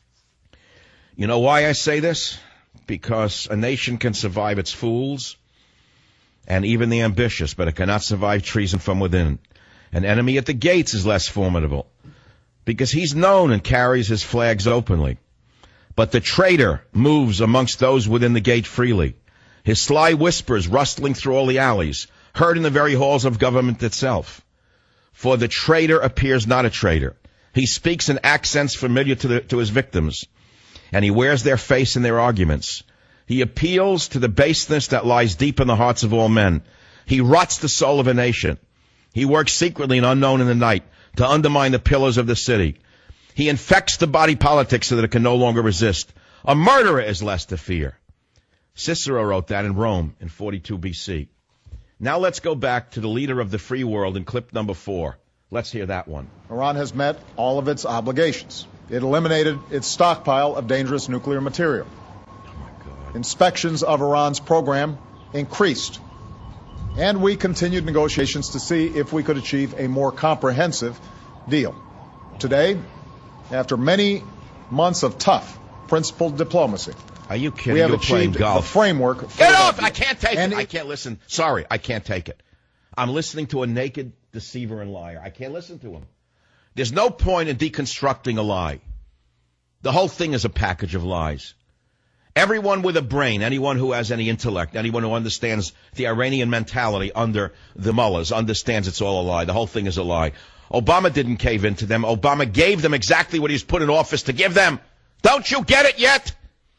You know why I say this? Because a nation can survive its fools and even the ambitious, but it cannot survive treason from within. An enemy at the gates is less formidable because he's known and carries his flags openly. But the traitor moves amongst those within the gate freely. His sly whispers rustling through all the alleys, heard in the very halls of government itself. For the traitor appears not a traitor. He speaks in accents familiar to, the, to his victims, and he wears their face in their arguments. He appeals to the baseness that lies deep in the hearts of all men. He rots the soul of a nation. He works secretly and unknown in the night to undermine the pillars of the city. He infects the body politic so that it can no longer resist. A murderer is less to fear. Cicero wrote that in Rome in forty-two B C. Now let's go back to the leader of the free world in clip number four. Let's hear that one. Iran has met all of its obligations. It eliminated its stockpile of dangerous nuclear material. Oh my God. Inspections of Iran's program increased. And we continued negotiations to see if we could achieve a more comprehensive deal. Today, after many months of tough, principled diplomacy, are you kidding? we have You're achieved golf. the framework. For Get off! I can't take and it. I it. can't listen. Sorry, I can't take it. I'm listening to a naked deceiver and liar. I can't listen to him. There's no point in deconstructing a lie. The whole thing is a package of lies. Everyone with a brain, anyone who has any intellect, anyone who understands the Iranian mentality under the mullahs understands it's all a lie. The whole thing is a lie. Obama didn't cave into them. Obama gave them exactly what he was put in office to give them. Don't you get it yet?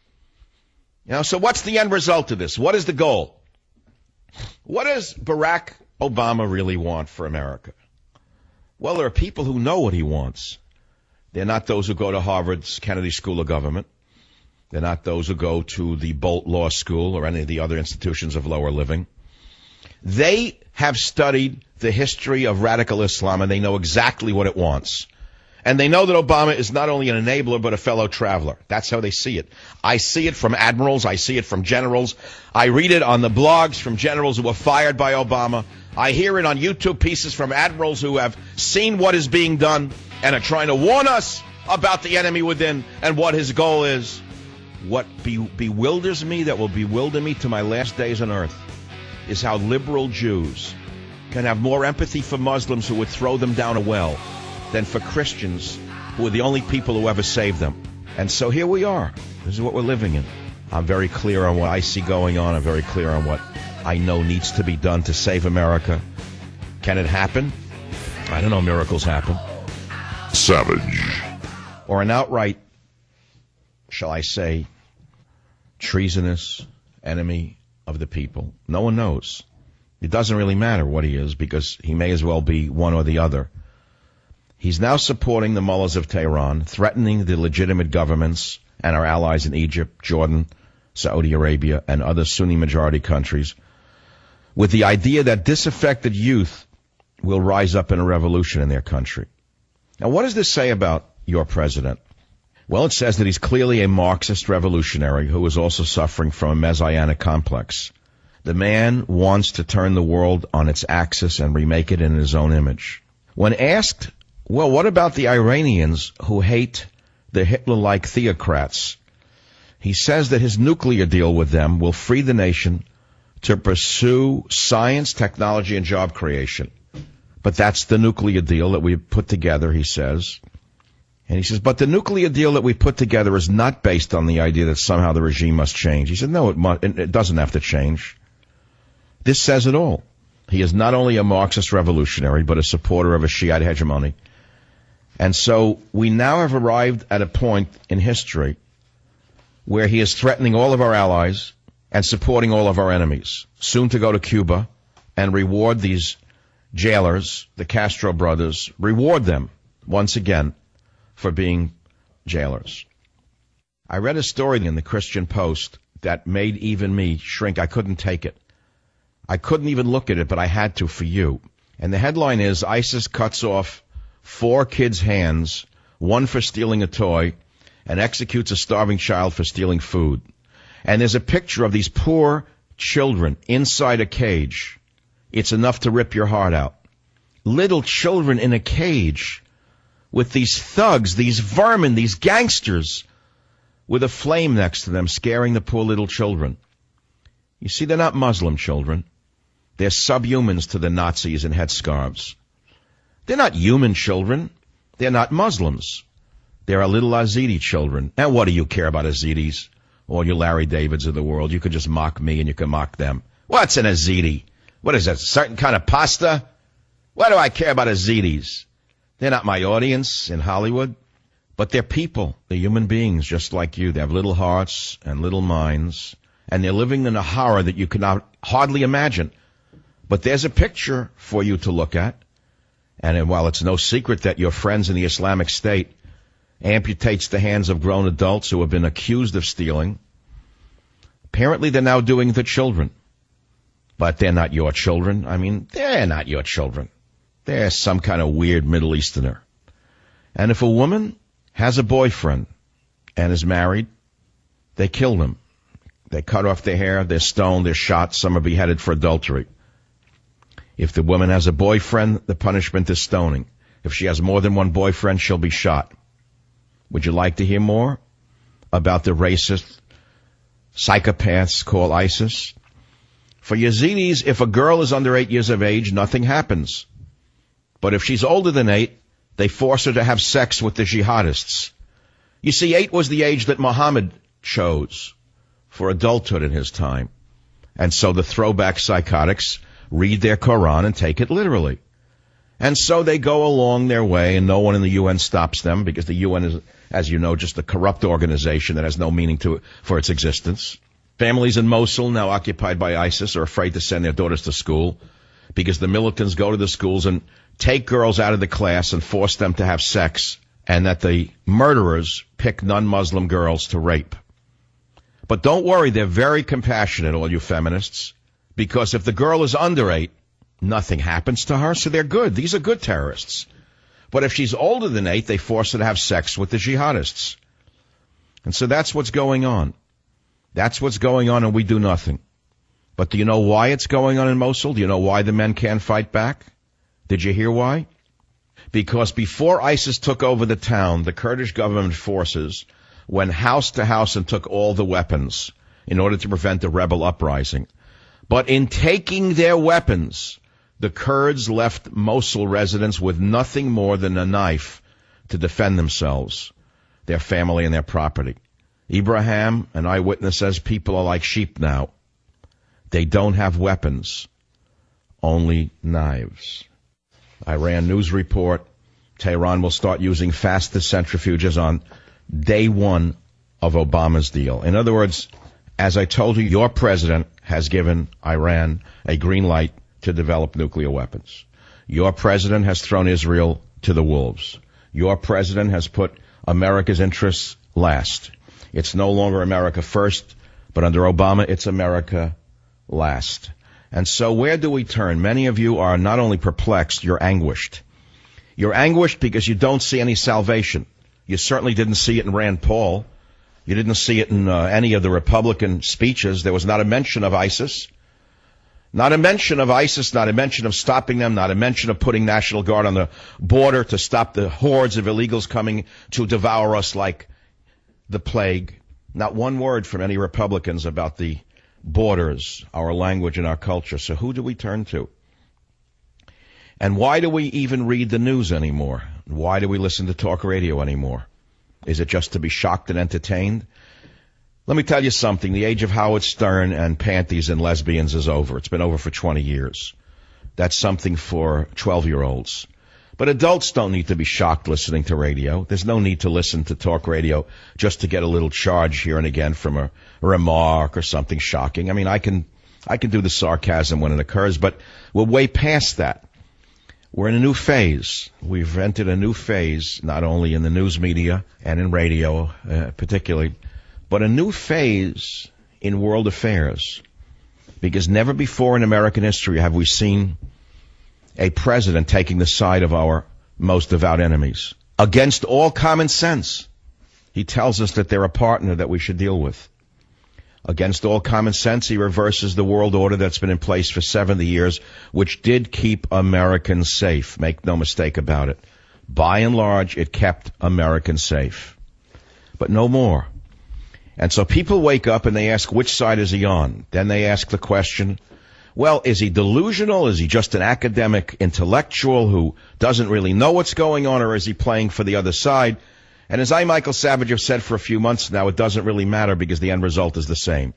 You know, so what's the end result of this? What is the goal? What does Barack Obama really want for America? Well, there are people who know what he wants. They're not those who go to Harvard's Kennedy School of Government. They're not those who go to the Bolt Law School or any of the other institutions of lower living. They have studied the history of radical Islam, and they know exactly what it wants. And they know that Obama is not only an enabler, but a fellow traveler. That's how they see it. I see it from admirals. I see it from generals. I read it on the blogs from generals who were fired by Obama. I hear it on YouTube pieces from admirals who have seen what is being done and are trying to warn us about the enemy within and what his goal is. What be- bewilders me, that will bewilder me to my last days on earth, is how liberal Jews can have more empathy for Muslims who would throw them down a well than for Christians, who are the only people who ever saved them. And so here we are. This is what we're living in. I'm very clear on what I see going on. I'm very clear on what I know needs to be done to save America. Can it happen? I don't know. Miracles happen. Savage. Or an outright, shall I say, treasonous enemy of the people. No one knows. It doesn't really matter what he is, because he may as well be one or the other. He's now supporting the mullahs of Tehran, threatening the legitimate governments and our allies in Egypt, Jordan, Saudi Arabia, and other Sunni-majority countries, with the idea that disaffected youth will rise up in a revolution in their country. Now, what does this say about your president? Well, it says that he's clearly a Marxist revolutionary who is also suffering from a messianic complex. The man wants to turn the world on its axis and remake it in his own image. When asked, well, what about the Iranians who hate the Hitler-like theocrats? He says that his nuclear deal with them will free the nation to pursue science, technology, and job creation. But that's the nuclear deal that we put together, he says. And he says, but the nuclear deal that we put together is not based on the idea that somehow the regime must change. He said, no, it, must, it doesn't have to change. This says it all. He is not only a Marxist revolutionary, but a supporter of a Shiite hegemony. And so we now have arrived at a point in history where he is threatening all of our allies and supporting all of our enemies, soon to go to Cuba and reward these jailers, the Castro brothers, reward them once again for being jailers. I read a story in the Christian Post that made even me shrink. I couldn't take it. I couldn't even look at it, but I had to for you. And the headline is, ISIS cuts off four kids' hands, one for stealing a toy, and executes a starving child for stealing food. And there's a picture of these poor children inside a cage. It's enough to rip your heart out. Little children in a cage with these thugs, these vermin, these gangsters, with a flame next to them, scaring the poor little children. You see, they're not Muslim children. They're subhumans to the Nazis in headscarves. They're not human children. They're not Muslims. They're our little Yazidi children. And what do you care about Yazidis? Or you Larry Davids of the world? You could just mock me and you can mock them. What's an Yazidi? What is that, a certain kind of pasta? Why do I care about Yazidis? They're not my audience in Hollywood. But they're people. They're human beings just like you. They have little hearts and little minds. And they're living in a horror that you cannot hardly imagine. But there's a picture for you to look at. And while it's no secret that your friends in the Islamic State amputates the hands of grown adults who have been accused of stealing, apparently they're now doing the children. But they're not your children. I mean, they're not your children. They're some kind of weird Middle Easterner. And if a woman has a boyfriend and is married, they kill them. They cut off their hair, they're stoned, they're shot, some are beheaded for adultery. If the woman has a boyfriend, the punishment is stoning. If she has more than one boyfriend, she'll be shot. Would you like to hear more about the racist psychopaths called ISIS? For Yazidis, if a girl is under eight years of age, nothing happens. But if she's older than eight, they force her to have sex with the jihadists. You see, eight was the age that Muhammad chose for adulthood in his time. And so the throwback psychotics read their Quran and take it literally. And so they go along their way, and no one in the U N stops them, because the U N is, as you know, just a corrupt organization that has no meaning to it for its existence. Families in Mosul, now occupied by ISIS, are afraid to send their daughters to school because the militants go to the schools and take girls out of the class and force them to have sex, and that the murderers pick non-Muslim girls to rape. But don't worry, they're very compassionate, all you feminists, because if the girl is under eight, nothing happens to her, so they're good. These are good terrorists. But if she's older than eight, they force her to have sex with the jihadists. And so that's what's going on. That's what's going on, and we do nothing. But do you know why it's going on in Mosul? Do you know why the men can't fight back? Did you hear why? Because before ISIS took over the town, the Kurdish government forces went house to house and took all the weapons in order to prevent a rebel uprising. But in taking their weapons, The Kurds left Mosul residents with nothing more than a knife to defend themselves, their family, and their property. Ibrahim, an eyewitness, says people are like sheep now. They don't have weapons, only knives. Iran news report, Tehran will start using fastest centrifuges on day one of Obama's deal. In other words, as I told you, your president has given Iran a green light to develop nuclear weapons. Your president has thrown Israel to the wolves. Your president has put America's interests last. It's no longer America first, but under Obama, it's America last. And so where do we turn? Many of you are not only perplexed, you're anguished. You're anguished because you don't see any salvation. You certainly didn't see it in Rand Paul. You didn't see it in uh, any of the Republican speeches. There was not a mention of ISIS. Not a mention of ISIS, not a mention of stopping them, not a mention of putting National Guard on the border to stop the hordes of illegals coming to devour us like the plague. Not one word from any Republicans about the borders, our language, and our culture. So who do we turn to? And why do we even read the news anymore? Why do we listen to talk radio anymore? Is it just to be shocked and entertained? Let me tell you something. The age of Howard Stern and panties and lesbians is over. It's been over for twenty years. That's something for twelve-year-olds. But adults don't need to be shocked listening to radio. There's no need to listen to talk radio just to get a little charge here and again from a remark or something shocking. I mean, I can I can do the sarcasm when it occurs, but we're way past that. We're in a new phase. We've entered a new phase, not only in the news media and in radio uh, particularly, but a new phase in world affairs. Because never before in American history have we seen a president taking the side of our most devout enemies. Against all common sense, he tells us that they're a partner that we should deal with. Against all common sense, he reverses the world order that's been in place for seventy years, which did keep Americans safe. Make no mistake about it. By and large, it kept Americans safe. But no more. And so people wake up and they ask, which side is he on? Then they ask the question, well, is he delusional? Is he just an academic intellectual who doesn't really know what's going on, or is he playing for the other side? And as I, Michael Savage, have said for a few months now, it doesn't really matter because the end result is the same.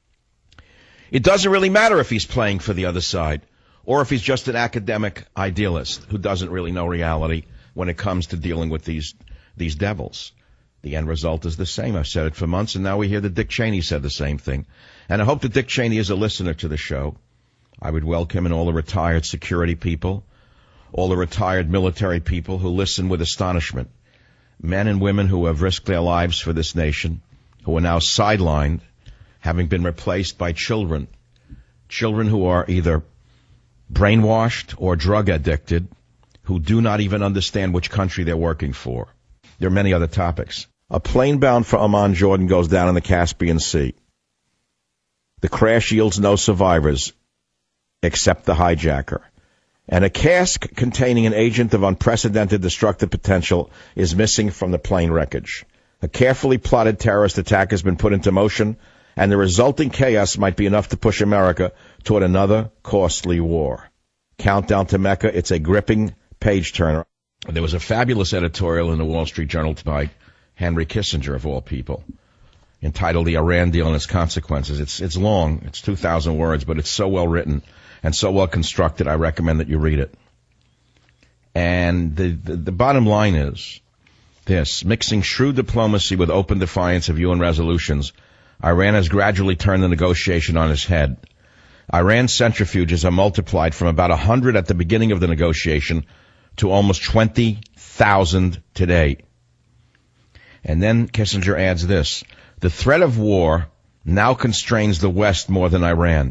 It doesn't really matter if he's playing for the other side or if he's just an academic idealist who doesn't really know reality when it comes to dealing with these these devils. The end result is the same. I've said it for months, and now we hear that Dick Cheney said the same thing. And I hope that Dick Cheney is a listener to the show. I would welcome in all the retired security people, all the retired military people who listen with astonishment. Men and women who have risked their lives for this nation, who are now sidelined, having been replaced by children. Children who are either brainwashed or drug addicted, who do not even understand which country they're working for. There are many other topics. A plane bound for Amman, Jordan goes down in the Caspian Sea. The crash yields no survivors except the hijacker. And a cask containing an agent of unprecedented destructive potential is missing from the plane wreckage. A carefully plotted terrorist attack has been put into motion, and the resulting chaos might be enough to push America toward another costly war. Countdown to Mecca, it's a gripping page-turner. There was a fabulous editorial in the Wall Street Journal tonight, Henry Kissinger, of all people, entitled The Iran Deal and Its Consequences. It's it's long, it's two thousand words, but it's so well written and so well constructed, I recommend that you read it. And the, the, the bottom line is this: mixing shrewd diplomacy with open defiance of U N resolutions, Iran has gradually turned the negotiation on its head. Iran's centrifuges are multiplied from about one hundred at the beginning of the negotiation to almost twenty thousand today. And then Kissinger adds this: the threat of war now constrains the West more than Iran.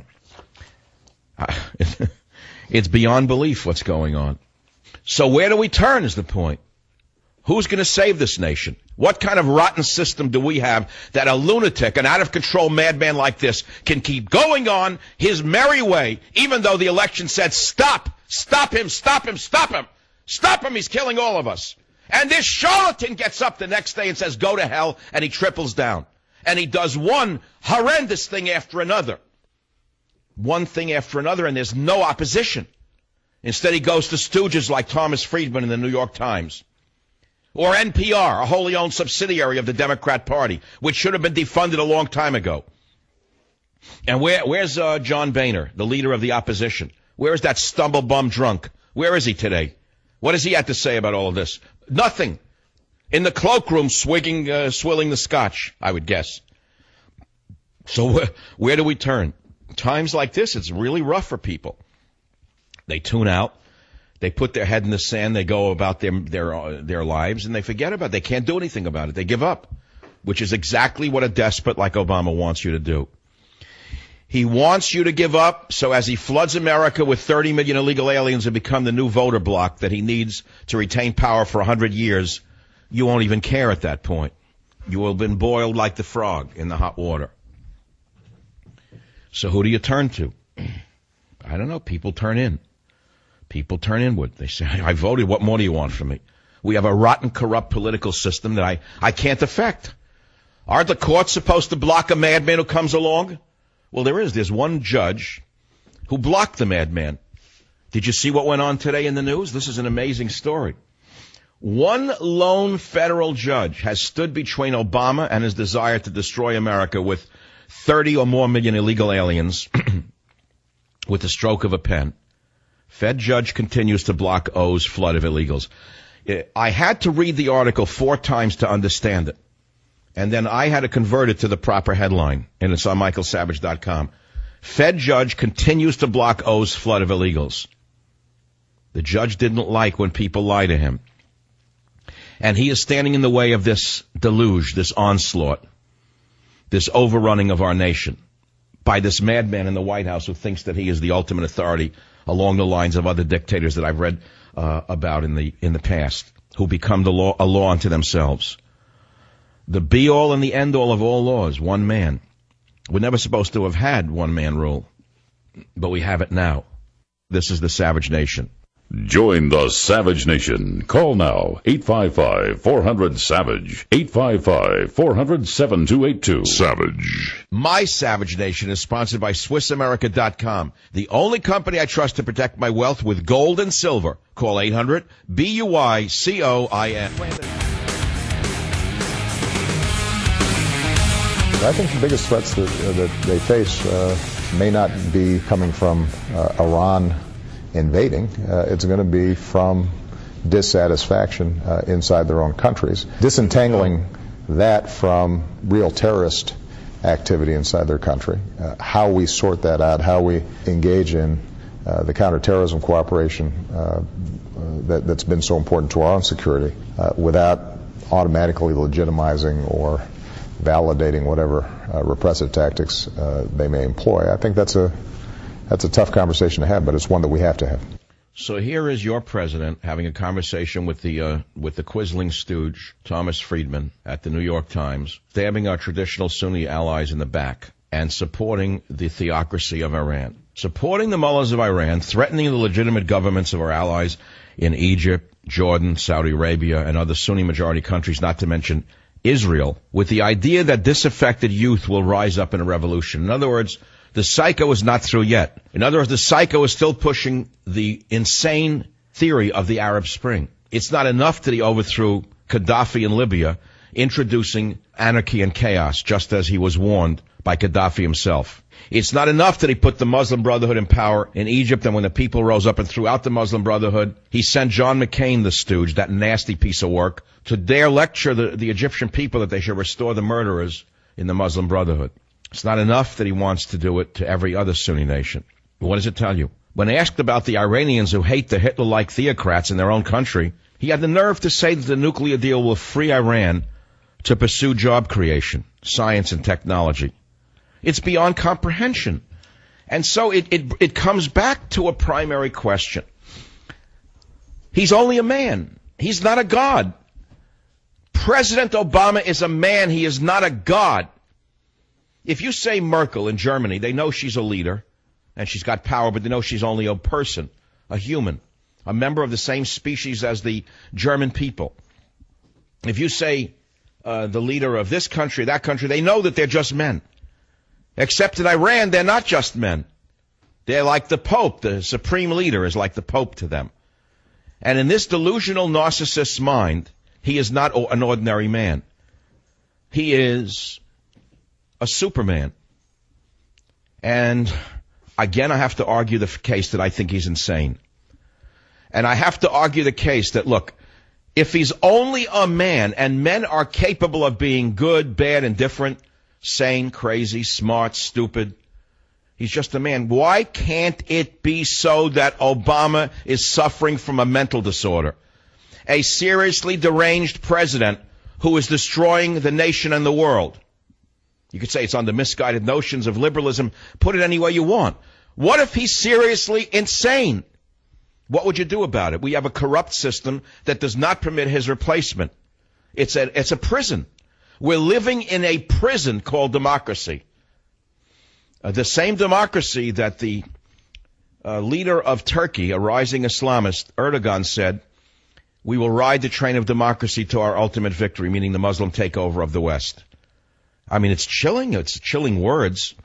It's beyond belief what's going on. So where do we turn is the point. Who's going to save this nation? What kind of rotten system do we have that a lunatic, an out-of-control madman like this can keep going on his merry way, even though the election said, stop, stop him, stop him, stop him, stop him, he's killing all of us. And this charlatan gets up the next day and says, go to hell, and he triples down. And he does one horrendous thing after another. One thing after another, and there's no opposition. Instead, he goes to stooges like Thomas Friedman in the New York Times. Or N P R, a wholly owned subsidiary of the Democrat Party, which should have been defunded a long time ago. And where, where's uh, John Boehner, the leader of the opposition? Where is that stumble-bum drunk? Where is he today? What does he have to say about all of this? Nothing. In the cloakroom, swigging, uh, swilling the scotch, I would guess. So where, where do we turn? Times like this, it's really rough for people. They tune out. They put their head in the sand. They go about their their uh, their lives, and they forget about it. They can't do anything about it. They give up, which is exactly what a despot like Obama wants you to do. He wants you to give up, so as he floods America with thirty million illegal aliens and become the new voter bloc that he needs to retain power for one hundred years, you won't even care at that point. You will have been boiled like the frog in the hot water. So who do you turn to? I don't know. People turn in. People turn inward. They say, I voted. What more do you want from me? We have a rotten, corrupt political system that I, I can't affect. Aren't the courts supposed to block a madman who comes along? Well, there is. There's one judge who blocked the madman. Did you see what went on today in the news? This is an amazing story. One lone federal judge has stood between Obama and his desire to destroy America with thirty or more million illegal aliens with the stroke of a pen. Fed judge continues to block O's flood of illegals. I had to read the article four times to understand it. And then I had to convert it to the proper headline, and it's on michael savage dot com. Fed judge continues to block O's flood of illegals. The judge didn't like when people lie to him. And he is standing in the way of this deluge, this onslaught, this overrunning of our nation by this madman in the White House who thinks that he is the ultimate authority along the lines of other dictators that I've read uh, about in the in the past, who become the law, a law unto themselves. The be-all and the end-all of all laws, one man. We're never supposed to have had one-man rule, but we have it now. This is the Savage Nation. Join the Savage Nation. Call now, eight five five, four hundred, SAVAGE, eight five five, four hundred, seven two eight two. Savage. My Savage Nation is sponsored by Swiss America dot com, the only company I trust to protect my wealth with gold and silver. Call eight hundred, B U I C O I N. I think the biggest threats that, uh, that they face uh, may not be coming from uh, Iran invading. Uh, it's going to be from dissatisfaction uh, inside their own countries. Disentangling that from real terrorist activity inside their country, uh, how we sort that out, how we engage in uh, the counterterrorism cooperation uh, uh, that, that's been so important to our own security uh, without automatically legitimizing or validating whatever uh, repressive tactics uh, they may employ. I think that's a that's a tough conversation to have, but it's one that we have to have. So here is your president having a conversation with the uh, with the quisling stooge Thomas Friedman at the New York Times, stabbing our traditional Sunni allies in the back and supporting the theocracy of Iran, supporting the mullahs of Iran, threatening the legitimate governments of our allies in Egypt, Jordan, Saudi Arabia, and other Sunni majority countries, not to mention Israel, with the idea that disaffected youth will rise up in a revolution. In other words, the psycho is not through yet. In other words, the psycho is still pushing the insane theory of the Arab Spring. It's not enough that he overthrew Gaddafi in Libya, introducing anarchy and chaos, just as he was warned by Gaddafi himself. It's not enough that he put the Muslim Brotherhood in power in Egypt, and when the people rose up and threw out the Muslim Brotherhood, he sent John McCain, the stooge, that nasty piece of work, to dare lecture the, the Egyptian people that they should restore the murderers in the Muslim Brotherhood. It's not enough that he wants to do it to every other Sunni nation. What does it tell you? When asked about the Iranians who hate the Hitler-like theocrats in their own country, he had the nerve to say that the nuclear deal will free Iran to pursue job creation, science, and technology. It's beyond comprehension. And so it, it, it comes back to a primary question. He's only a man. He's not a god. President Obama is a man. He is not a god. If you say Merkel in Germany, they know she's a leader and she's got power, but they know she's only a person, a human, a member of the same species as the German people. If you say uh, the leader of this country, that country, they know that they're just men. Except in Iran, they're not just men. They're like the Pope. The supreme leader is like the Pope to them. And in this delusional narcissist's mind, he is not an ordinary man. He is a Superman. And again, I have to argue the case that I think he's insane. And I have to argue the case that, look, if he's only a man, and men are capable of being good, bad, indifferent, sane, crazy, smart, stupid, he's just a man. Why can't it be so that Obama is suffering from a mental disorder? A seriously deranged president who is destroying the nation and the world. You could say it's on the misguided notions of liberalism. Put it any way you want. What if he's seriously insane? What would you do about it? We have a corrupt system that does not permit his replacement. It's a, it's a prison. We're living in a prison called democracy. Uh, the same democracy that the uh, leader of Turkey, a rising Islamist, Erdogan, said, we will ride the train of democracy to our ultimate victory, meaning the Muslim takeover of the West. I mean, it's chilling. It's chilling words.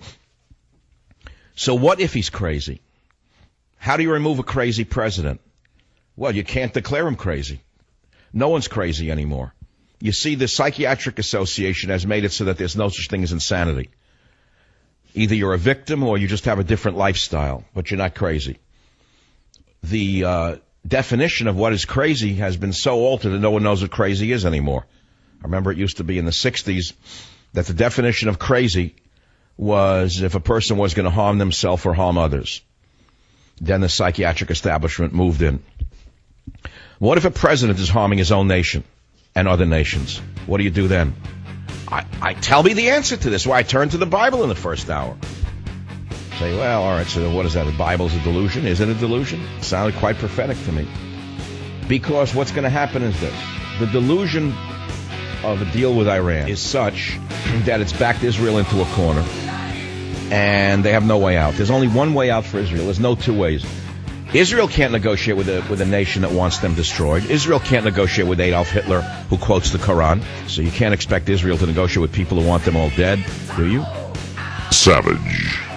So what if he's crazy? How do you remove a crazy president? Well, you can't declare him crazy. No one's crazy anymore. You see, the Psychiatric Association has made it so that there's no such thing as insanity. Either you're a victim or you just have a different lifestyle, but you're not crazy. The uh, definition of what is crazy has been so altered that no one knows what crazy is anymore. I remember it used to be in the sixties that the definition of crazy was if a person was going to harm themselves or harm others. Then the psychiatric establishment moved in. What if a president is harming his own nation and other nations? What do you do then? I, I tell me the answer to this. Why I turn to the Bible in the first hour. Say, well, all right, so what is that? The Bible's a delusion? Is it a delusion? It sounded quite prophetic to me. Because what's going to happen is this. The delusion of a deal with Iran is such that it's backed Israel into a corner. And they have no way out. There's only one way out for Israel. There's no two ways. Israel can't negotiate with a, with a nation that wants them destroyed. Israel can't negotiate with Adolf Hitler, who quotes the Quran. So you can't expect Israel to negotiate with people who want them all dead, do you? Savage.